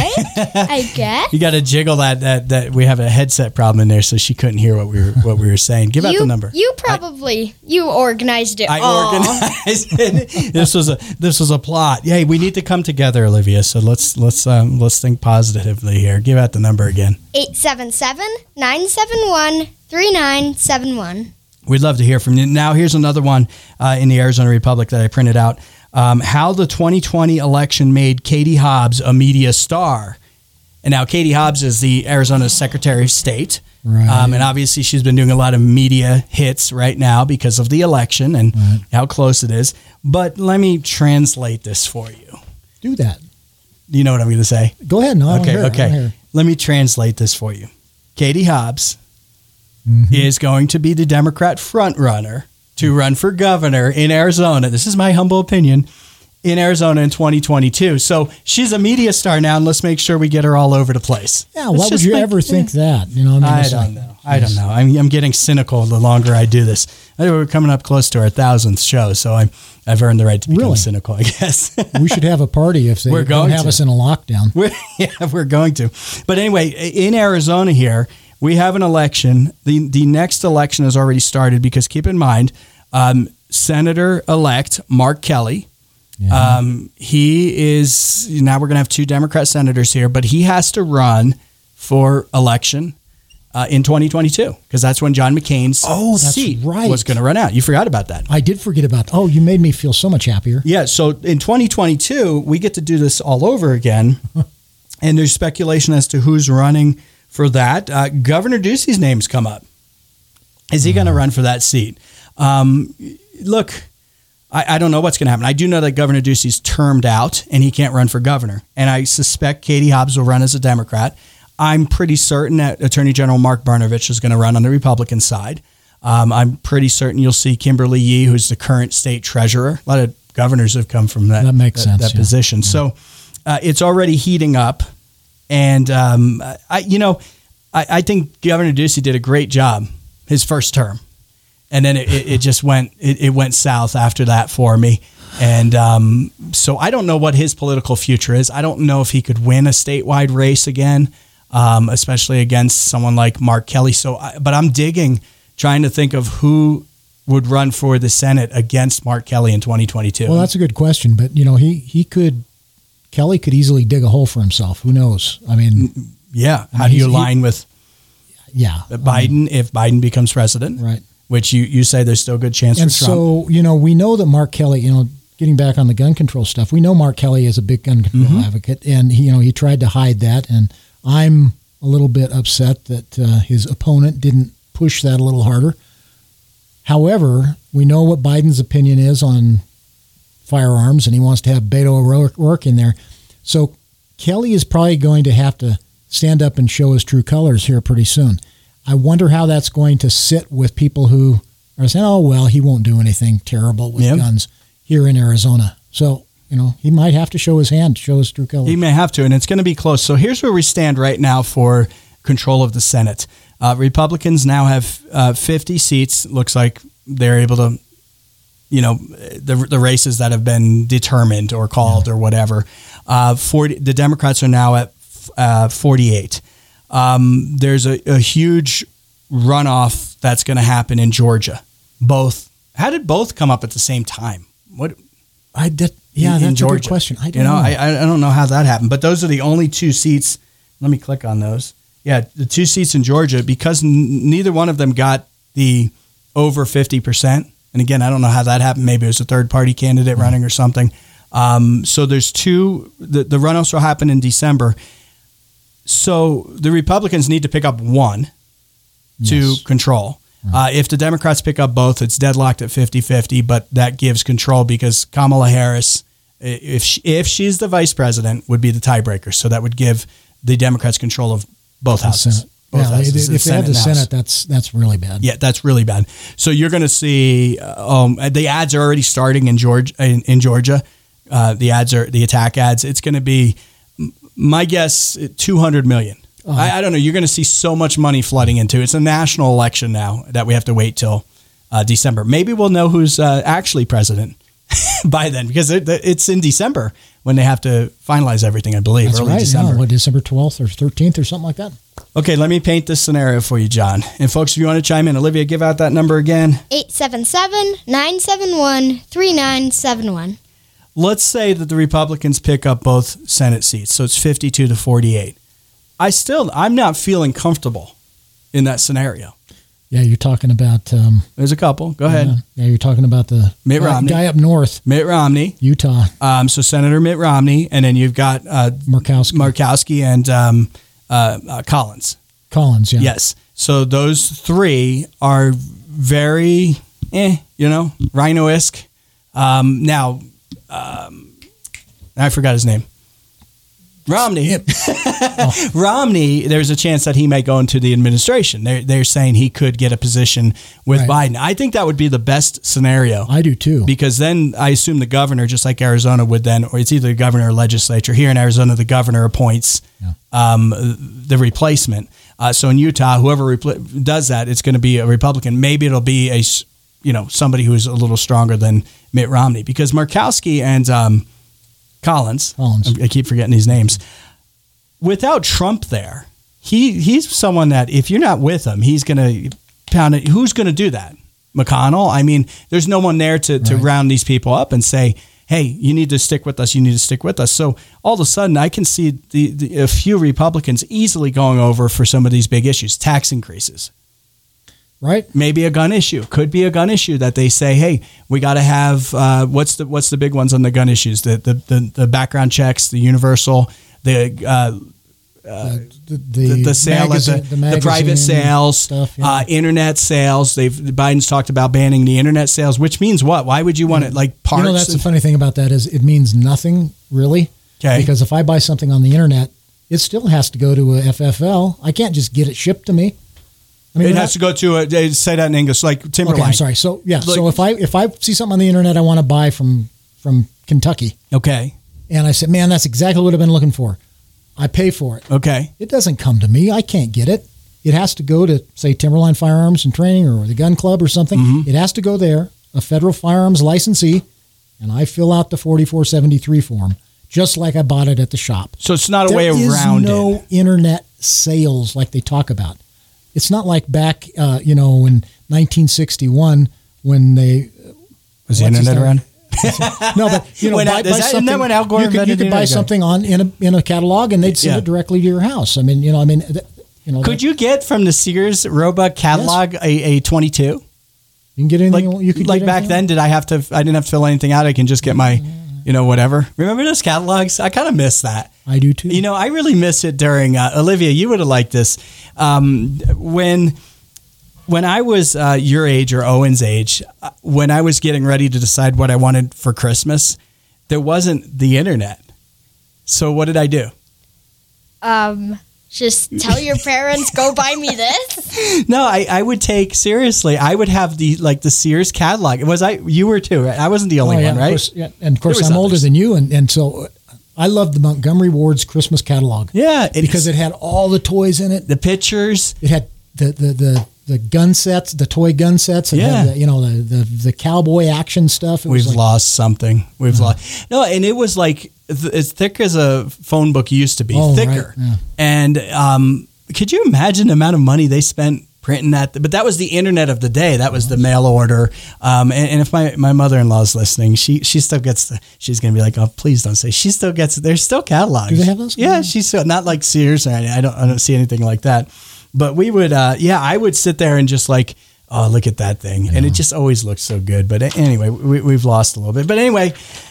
[SPEAKER 4] I guess.
[SPEAKER 2] You got to jiggle that, that that we have a headset problem in there, so she couldn't hear what we were what we were saying. Give
[SPEAKER 4] you,
[SPEAKER 2] out the number.
[SPEAKER 4] You probably you organized it.
[SPEAKER 2] I
[SPEAKER 4] all.
[SPEAKER 2] organized it. This was a this was a plot. Yeah, we need to come together, Olivia. So let's let's um, let's think positively here. Give out the number again.
[SPEAKER 4] eight seven seven, nine seven one, three nine seven one.
[SPEAKER 2] We'd love to hear from you. Now, here's another one uh, in the Arizona Republic that I printed out. Um, how the twenty twenty election made Katie Hobbs a media star. And now Katie Hobbs is the Arizona Secretary of State.
[SPEAKER 3] Right.
[SPEAKER 2] Um, and obviously she's been doing a lot of media hits right now because of the election and
[SPEAKER 3] Right.
[SPEAKER 2] how close it is. But let me translate this for you.
[SPEAKER 3] Do that.
[SPEAKER 2] You know what I'm going to say?
[SPEAKER 3] Go ahead. No, I wanna
[SPEAKER 2] okay,
[SPEAKER 3] hear it. I
[SPEAKER 2] okay.
[SPEAKER 3] wanna hear it.
[SPEAKER 2] Let me translate this for you. Katie Hobbs
[SPEAKER 3] Mm-hmm.
[SPEAKER 2] is going to be the Democrat frontrunner to run for governor in Arizona. This is my humble opinion. In Arizona in twenty twenty-two. So she's a media star now, and let's make sure we get her all over the place.
[SPEAKER 3] Yeah,
[SPEAKER 2] Let's
[SPEAKER 3] why would
[SPEAKER 2] just
[SPEAKER 3] you
[SPEAKER 2] make-
[SPEAKER 3] ever think that? You know, I, mean,
[SPEAKER 2] I
[SPEAKER 3] it's
[SPEAKER 2] don't
[SPEAKER 3] like-
[SPEAKER 2] know. I don't know. I'm, I'm getting cynical the longer I do this. I think we're coming up close to our thousandth show, so I'm, I've earned the right to become
[SPEAKER 3] Really?
[SPEAKER 2] cynical, I guess.
[SPEAKER 3] We should have a party if they
[SPEAKER 2] We're
[SPEAKER 3] don't
[SPEAKER 2] going
[SPEAKER 3] have
[SPEAKER 2] to.
[SPEAKER 3] us in a lockdown.
[SPEAKER 2] We're, yeah, we're going to. But anyway, in Arizona here, we have an election. The the next election has already started because keep in mind, um, Senator-elect Mark Kelly, um, he is, now we're going to have two Democrat senators here, but he has to run for election uh, in twenty twenty-two because that's when John McCain's
[SPEAKER 3] Oh, that's
[SPEAKER 2] seat
[SPEAKER 3] right.
[SPEAKER 2] was going to run out. You forgot about that.
[SPEAKER 3] I did forget about. Oh, you made me feel so much happier.
[SPEAKER 2] Yeah, so in twenty twenty-two, we get to do this all over again. And there's speculation as to who's running for that. Uh, Governor Ducey's name's come up. Is he going to run for that seat? Um, look, I, I don't know what's going to happen. I do know that Governor Ducey's termed out and he can't run for governor. And I suspect Katie Hobbs will run as a Democrat. I'm pretty certain that Attorney General Mark Brnovich is going to run on the Republican side. Um, I'm pretty certain you'll see Kimberly Yee, who's the current state treasurer. A lot of governors have come from that,
[SPEAKER 3] That makes
[SPEAKER 2] that,
[SPEAKER 3] sense,
[SPEAKER 2] that
[SPEAKER 3] yeah.
[SPEAKER 2] position. So uh, it's already heating up. And, um, I, you know, I, I think Governor Ducey did a great job his first term. And then it, it, it just went, it, it went south after that for me. And um, so I don't know what his political future is. I don't know if he could win a statewide race again, um, especially against someone like Mark Kelly. So, I, but I'm digging, trying to think of who would run for the Senate against Mark Kelly in twenty twenty-two.
[SPEAKER 3] Well, that's a good question, but you know, he he could Kelly could easily dig a hole for himself. Who knows? I mean,
[SPEAKER 2] yeah.
[SPEAKER 3] I
[SPEAKER 2] How
[SPEAKER 3] mean,
[SPEAKER 2] do you
[SPEAKER 3] he's-
[SPEAKER 2] align with
[SPEAKER 3] yeah,
[SPEAKER 2] Biden if Biden becomes president?
[SPEAKER 3] Right.
[SPEAKER 2] Which you, you say there's still a good chance
[SPEAKER 3] and
[SPEAKER 2] for Trump.
[SPEAKER 3] so you know, we know that Mark Kelly. You know, getting back on the gun control stuff, we know Mark Kelly is a big gun control
[SPEAKER 2] Mhm.
[SPEAKER 3] advocate, and he, you know, he tried to hide that. And I'm a little bit upset that uh, his opponent didn't push that a little harder. However, we know what Biden's opinion is on firearms, and he wants to have Beto O'Rourke in there. So Kelly is probably going to have to stand up and show his true colors here pretty soon. I wonder how that's going to sit with people who are saying, oh, well, he won't do anything terrible with
[SPEAKER 2] Yep.
[SPEAKER 3] guns here in Arizona. So, you know, he might have to show his hand, show his true colors.
[SPEAKER 2] He may have to, and it's going to be close. So here's where we stand right now for control of the Senate. Uh, Republicans now have uh, fifty seats. Looks like they're able to, you know, the the races that have been determined or called or whatever. Uh, forty. The Democrats are now at uh, forty-eight. Um, there's a, a huge runoff that's going to happen in Georgia. Both. How did both come up at the same time? What?
[SPEAKER 3] I did. Yeah,
[SPEAKER 2] in,
[SPEAKER 3] that's
[SPEAKER 2] in Georgia.
[SPEAKER 3] a good question. I don't
[SPEAKER 2] you know,
[SPEAKER 3] know.
[SPEAKER 2] I, I don't know how that happened, but those are the only two seats. Let me click on those. Yeah, the two seats in Georgia, because n- neither one of them got the over fifty percent. And again, I don't know how that happened. Maybe it was a third party candidate running or something. Um, so there's two, the, the runoffs will happen in December. So the Republicans need to pick up one to
[SPEAKER 3] Yes.
[SPEAKER 2] control. Uh, if the Democrats pick up both, it's deadlocked at fifty-fifty, but that gives control because Kamala Harris, i- if she, if she's the vice president, would be the tiebreaker. So that would give the Democrats control of both
[SPEAKER 3] The
[SPEAKER 2] houses.
[SPEAKER 3] Senate.
[SPEAKER 2] Both
[SPEAKER 3] Yeah,
[SPEAKER 2] houses,
[SPEAKER 3] if they have the
[SPEAKER 2] and House.
[SPEAKER 3] Senate, that's that's really bad.
[SPEAKER 2] Yeah, that's really bad. So you're going to see uh, um, the ads are already starting in Georgia. In, in Georgia, uh, the ads are the attack ads. It's going to be, m- my guess, two hundred million. Uh, I, I don't know. You're going to see so much money flooding into it. It's a national election now that we have to wait till uh, December. Maybe we'll know who's uh, actually president by then, because it, it's in December when they have to finalize everything, I believe.
[SPEAKER 3] That's
[SPEAKER 2] early
[SPEAKER 3] right.
[SPEAKER 2] December.
[SPEAKER 3] Yeah, what, December twelfth or thirteenth or something like that?
[SPEAKER 2] Okay, let me paint this scenario for you, John. And folks, if you want to chime in, Olivia, give out that number again.
[SPEAKER 4] eight seven seven, nine seven one, three nine seven one.
[SPEAKER 2] Let's say that the Republicans pick up both Senate seats, so it's fifty-two to forty-eight. I still, I'm not feeling comfortable in that scenario.
[SPEAKER 3] Yeah, you're talking about... Um,
[SPEAKER 2] There's a couple. Go ahead.
[SPEAKER 3] Yeah, yeah, you're talking about the
[SPEAKER 2] Mitt
[SPEAKER 3] guy,
[SPEAKER 2] Romney.
[SPEAKER 3] guy up north.
[SPEAKER 2] Mitt Romney.
[SPEAKER 3] Utah.
[SPEAKER 2] Um, so Senator Mitt Romney, and then you've got uh,
[SPEAKER 3] Murkowski.
[SPEAKER 2] Murkowski and um, uh, uh, Collins.
[SPEAKER 3] Collins, yeah.
[SPEAKER 2] Yes. So those three are very, eh, you know, Rhino-esque. Um, now, um, I forgot his name. Romney. oh. Romney, there's a chance that he may go into the administration. They're, they're saying he could get a position with
[SPEAKER 3] Right.
[SPEAKER 2] Biden. I think that would be the best scenario.
[SPEAKER 3] I do too.
[SPEAKER 2] Because then I assume the governor, just like Arizona would then, or it's either the governor or legislature. Here in Arizona, the governor appoints
[SPEAKER 3] Yeah.
[SPEAKER 2] um, the replacement. Uh, so in Utah, whoever repl- does that, it's going to be a Republican. Maybe it'll be a, s- you know, somebody who's a little stronger than Mitt Romney, because Murkowski and um, Collins,
[SPEAKER 3] Collins.
[SPEAKER 2] I keep forgetting these names. Without Trump there, he he's someone that if you're not with him, he's going to pound it. Who's going to do that? McConnell? I mean, there's no one there to, to
[SPEAKER 3] Right.
[SPEAKER 2] round these people up and say, hey, you need to stick with us. You need to stick with us. So all of a sudden, I can see the, the a few Republicans easily going over for some of these big issues, tax increases.
[SPEAKER 3] Right.
[SPEAKER 2] Maybe a gun issue. Could be a gun issue that they say, hey, we got to have uh, what's the what's the big ones on the gun issues? The the the, the background checks, the universal, the uh, uh,
[SPEAKER 3] the,
[SPEAKER 2] the, the sale,
[SPEAKER 3] magazine-
[SPEAKER 2] of the,
[SPEAKER 3] the
[SPEAKER 2] the private
[SPEAKER 3] magazine
[SPEAKER 2] sales,
[SPEAKER 3] stuff, yeah.
[SPEAKER 2] uh, internet sales. They've Biden's talked about banning the internet sales, which means what? Why would you want it like parts?
[SPEAKER 3] You know, that's the
[SPEAKER 2] and-
[SPEAKER 3] funny thing about that is it means nothing really.
[SPEAKER 2] Okay.
[SPEAKER 3] Because if I buy something on the internet, it still has to go to a F F L. I can't just get it shipped to me. I
[SPEAKER 2] it
[SPEAKER 3] we're
[SPEAKER 2] has to go to a. They say that in English, like Timberline.
[SPEAKER 3] Okay, I'm sorry. So yeah,
[SPEAKER 2] Like-
[SPEAKER 3] so if I if I see something on the internet I want to buy from from Kentucky,
[SPEAKER 2] Okay.
[SPEAKER 3] and I said, man, that's exactly what I've been looking for. I pay for it.
[SPEAKER 2] Okay.
[SPEAKER 3] It doesn't come to me. I can't get it. It has to go to, say, Timberline Firearms and Training or the Gun Club or something.
[SPEAKER 2] Mm-hmm.
[SPEAKER 3] It has to go there, a federal firearms licensee, and I fill out the forty-four seventy-three form, just like I bought it at the shop.
[SPEAKER 2] So it's not a
[SPEAKER 3] There
[SPEAKER 2] way
[SPEAKER 3] is
[SPEAKER 2] around
[SPEAKER 3] no
[SPEAKER 2] it.
[SPEAKER 3] internet sales like they talk about. It's not like back, uh, you know, in nineteen sixty-one when they
[SPEAKER 2] Was the
[SPEAKER 3] what's his
[SPEAKER 2] internet
[SPEAKER 3] name?
[SPEAKER 2] around?
[SPEAKER 3] No, but you know,
[SPEAKER 2] When
[SPEAKER 3] buy,
[SPEAKER 2] I-
[SPEAKER 3] buy
[SPEAKER 2] is that- isn't
[SPEAKER 3] something.
[SPEAKER 2] that when Al Gore
[SPEAKER 3] you could, you
[SPEAKER 2] invented
[SPEAKER 3] could
[SPEAKER 2] the
[SPEAKER 3] buy
[SPEAKER 2] internet?
[SPEAKER 3] something on in a in a catalog, and they'd send
[SPEAKER 2] Yeah.
[SPEAKER 3] it directly to your house. I mean, you know, I mean, th- you know,
[SPEAKER 2] Could
[SPEAKER 3] that-
[SPEAKER 2] you get from the Sears Roebuck catalog a, a twenty-two?
[SPEAKER 3] You can get anything
[SPEAKER 2] Like,
[SPEAKER 3] you could
[SPEAKER 2] like
[SPEAKER 3] get
[SPEAKER 2] back
[SPEAKER 3] anything?
[SPEAKER 2] then, did I have to? I didn't have to fill anything out. I can just get my, you know, whatever. Remember those catalogs? I kind of miss that.
[SPEAKER 3] I do too.
[SPEAKER 2] You know, I really miss it during uh, Olivia. You would have liked this um, when when I was uh, your age or Owen's age. uh, When I was getting ready to decide what I wanted for Christmas, there wasn't the internet. So what did I do?
[SPEAKER 4] Um, just tell your parents, go buy me this.
[SPEAKER 2] No, I, I would take seriously. I would have the like the Sears catalog. Was I? You were too, right? I wasn't the only
[SPEAKER 3] Oh, yeah,
[SPEAKER 2] one,
[SPEAKER 3] of
[SPEAKER 2] right?
[SPEAKER 3] course, yeah. And of course,
[SPEAKER 2] There
[SPEAKER 3] I'm
[SPEAKER 2] was
[SPEAKER 3] older
[SPEAKER 2] others.
[SPEAKER 3] than you, and, and so I loved the Montgomery Ward's Christmas catalog.
[SPEAKER 2] Yeah,
[SPEAKER 3] because it had all the toys in it.
[SPEAKER 2] The pictures.
[SPEAKER 3] It had the the the, the gun sets, the toy gun sets. It
[SPEAKER 2] Yeah.
[SPEAKER 3] had the, you know the, the the cowboy action stuff. It was
[SPEAKER 2] We've
[SPEAKER 3] like,
[SPEAKER 2] lost something. We've lost no, and it was like th- as thick as a phone book used to be,
[SPEAKER 3] Oh,
[SPEAKER 2] thicker.
[SPEAKER 3] right, yeah.
[SPEAKER 2] And um, could you imagine the amount of money they spent printing that? But that was the internet of the day. That was the mail order. Um, and, and if my, my mother in law is listening, she she still gets the. She's gonna be like, oh, please don't say. She still gets. There's still catalogs.
[SPEAKER 3] Do they have those?
[SPEAKER 2] Yeah, she's still, not like Sears or anything. I don't I don't see anything like that. But we would, uh, yeah, I would sit there and just like, oh, look at that thing. And it just always looks so good. But anyway, we, we've lost a little bit. But anyway,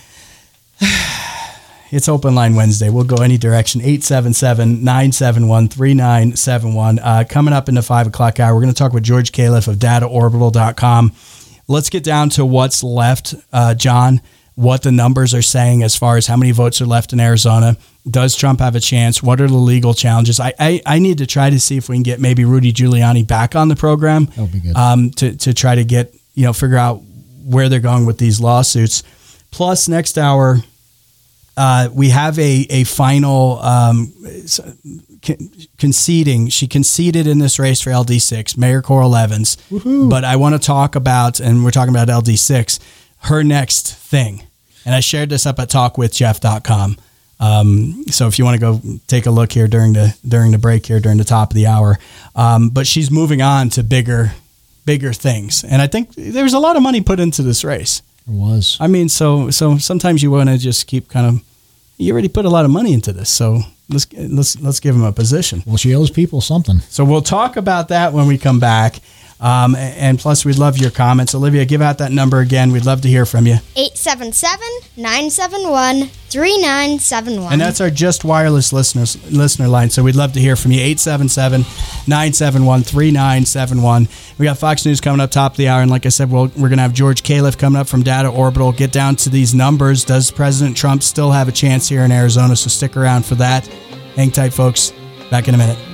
[SPEAKER 2] it's Open Line Wednesday. We'll go any direction. eight seven seven, nine seven one, three nine seven one. Uh, coming up in the five o'clock hour, we're going to talk with George Califf of data orbital dot com. Let's get down to what's left, uh, John, what the numbers are saying as far as how many votes are left in Arizona. Does Trump have a chance? What are the legal challenges? I, I, I need to try to see if we can get maybe Rudy Giuliani back on the program.
[SPEAKER 3] That would be good.
[SPEAKER 2] Um, to, to try to get, you know, figure out where they're going with these lawsuits. Plus, next hour, uh, we have a, a final um, conceding. She conceded in this race for L D six, Mayor Coral Evans.
[SPEAKER 3] Woohoo. But
[SPEAKER 2] I want to talk about, and we're talking about L D six, her next thing. And I shared this up at talk with jeff dot com. Um, so if you want to go take a look here during the during the break here during the top of the hour, um, but she's moving on to bigger bigger things, and I think there's a lot of money put into this race.
[SPEAKER 3] It was.
[SPEAKER 2] I mean, so so sometimes you want to just keep kind of. You already put a lot of money into this, so let's let's let's give them a position.
[SPEAKER 3] Well, she owes people something.
[SPEAKER 2] So we'll talk about that when we come back. Um, and plus, we'd love your comments. Olivia, give out that number again. We'd love to hear from you.
[SPEAKER 4] eight seven seven, nine seven one, three nine seven one.
[SPEAKER 2] And that's our Just Wireless listeners, listener line. So we'd love to hear from you. eight seven seven, nine seven one, three nine seven one. We got Fox News coming up top of the hour. And like I said, we'll, we're going to have George Califf coming up from Data Orbital. Get down to these numbers. Does President Trump still have a chance here in Arizona? So stick around for that. Hang tight, folks. Back in a minute.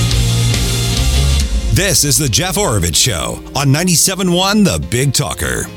[SPEAKER 1] This is the Jeff Oravits Show on ninety-seven point one The Big Talker.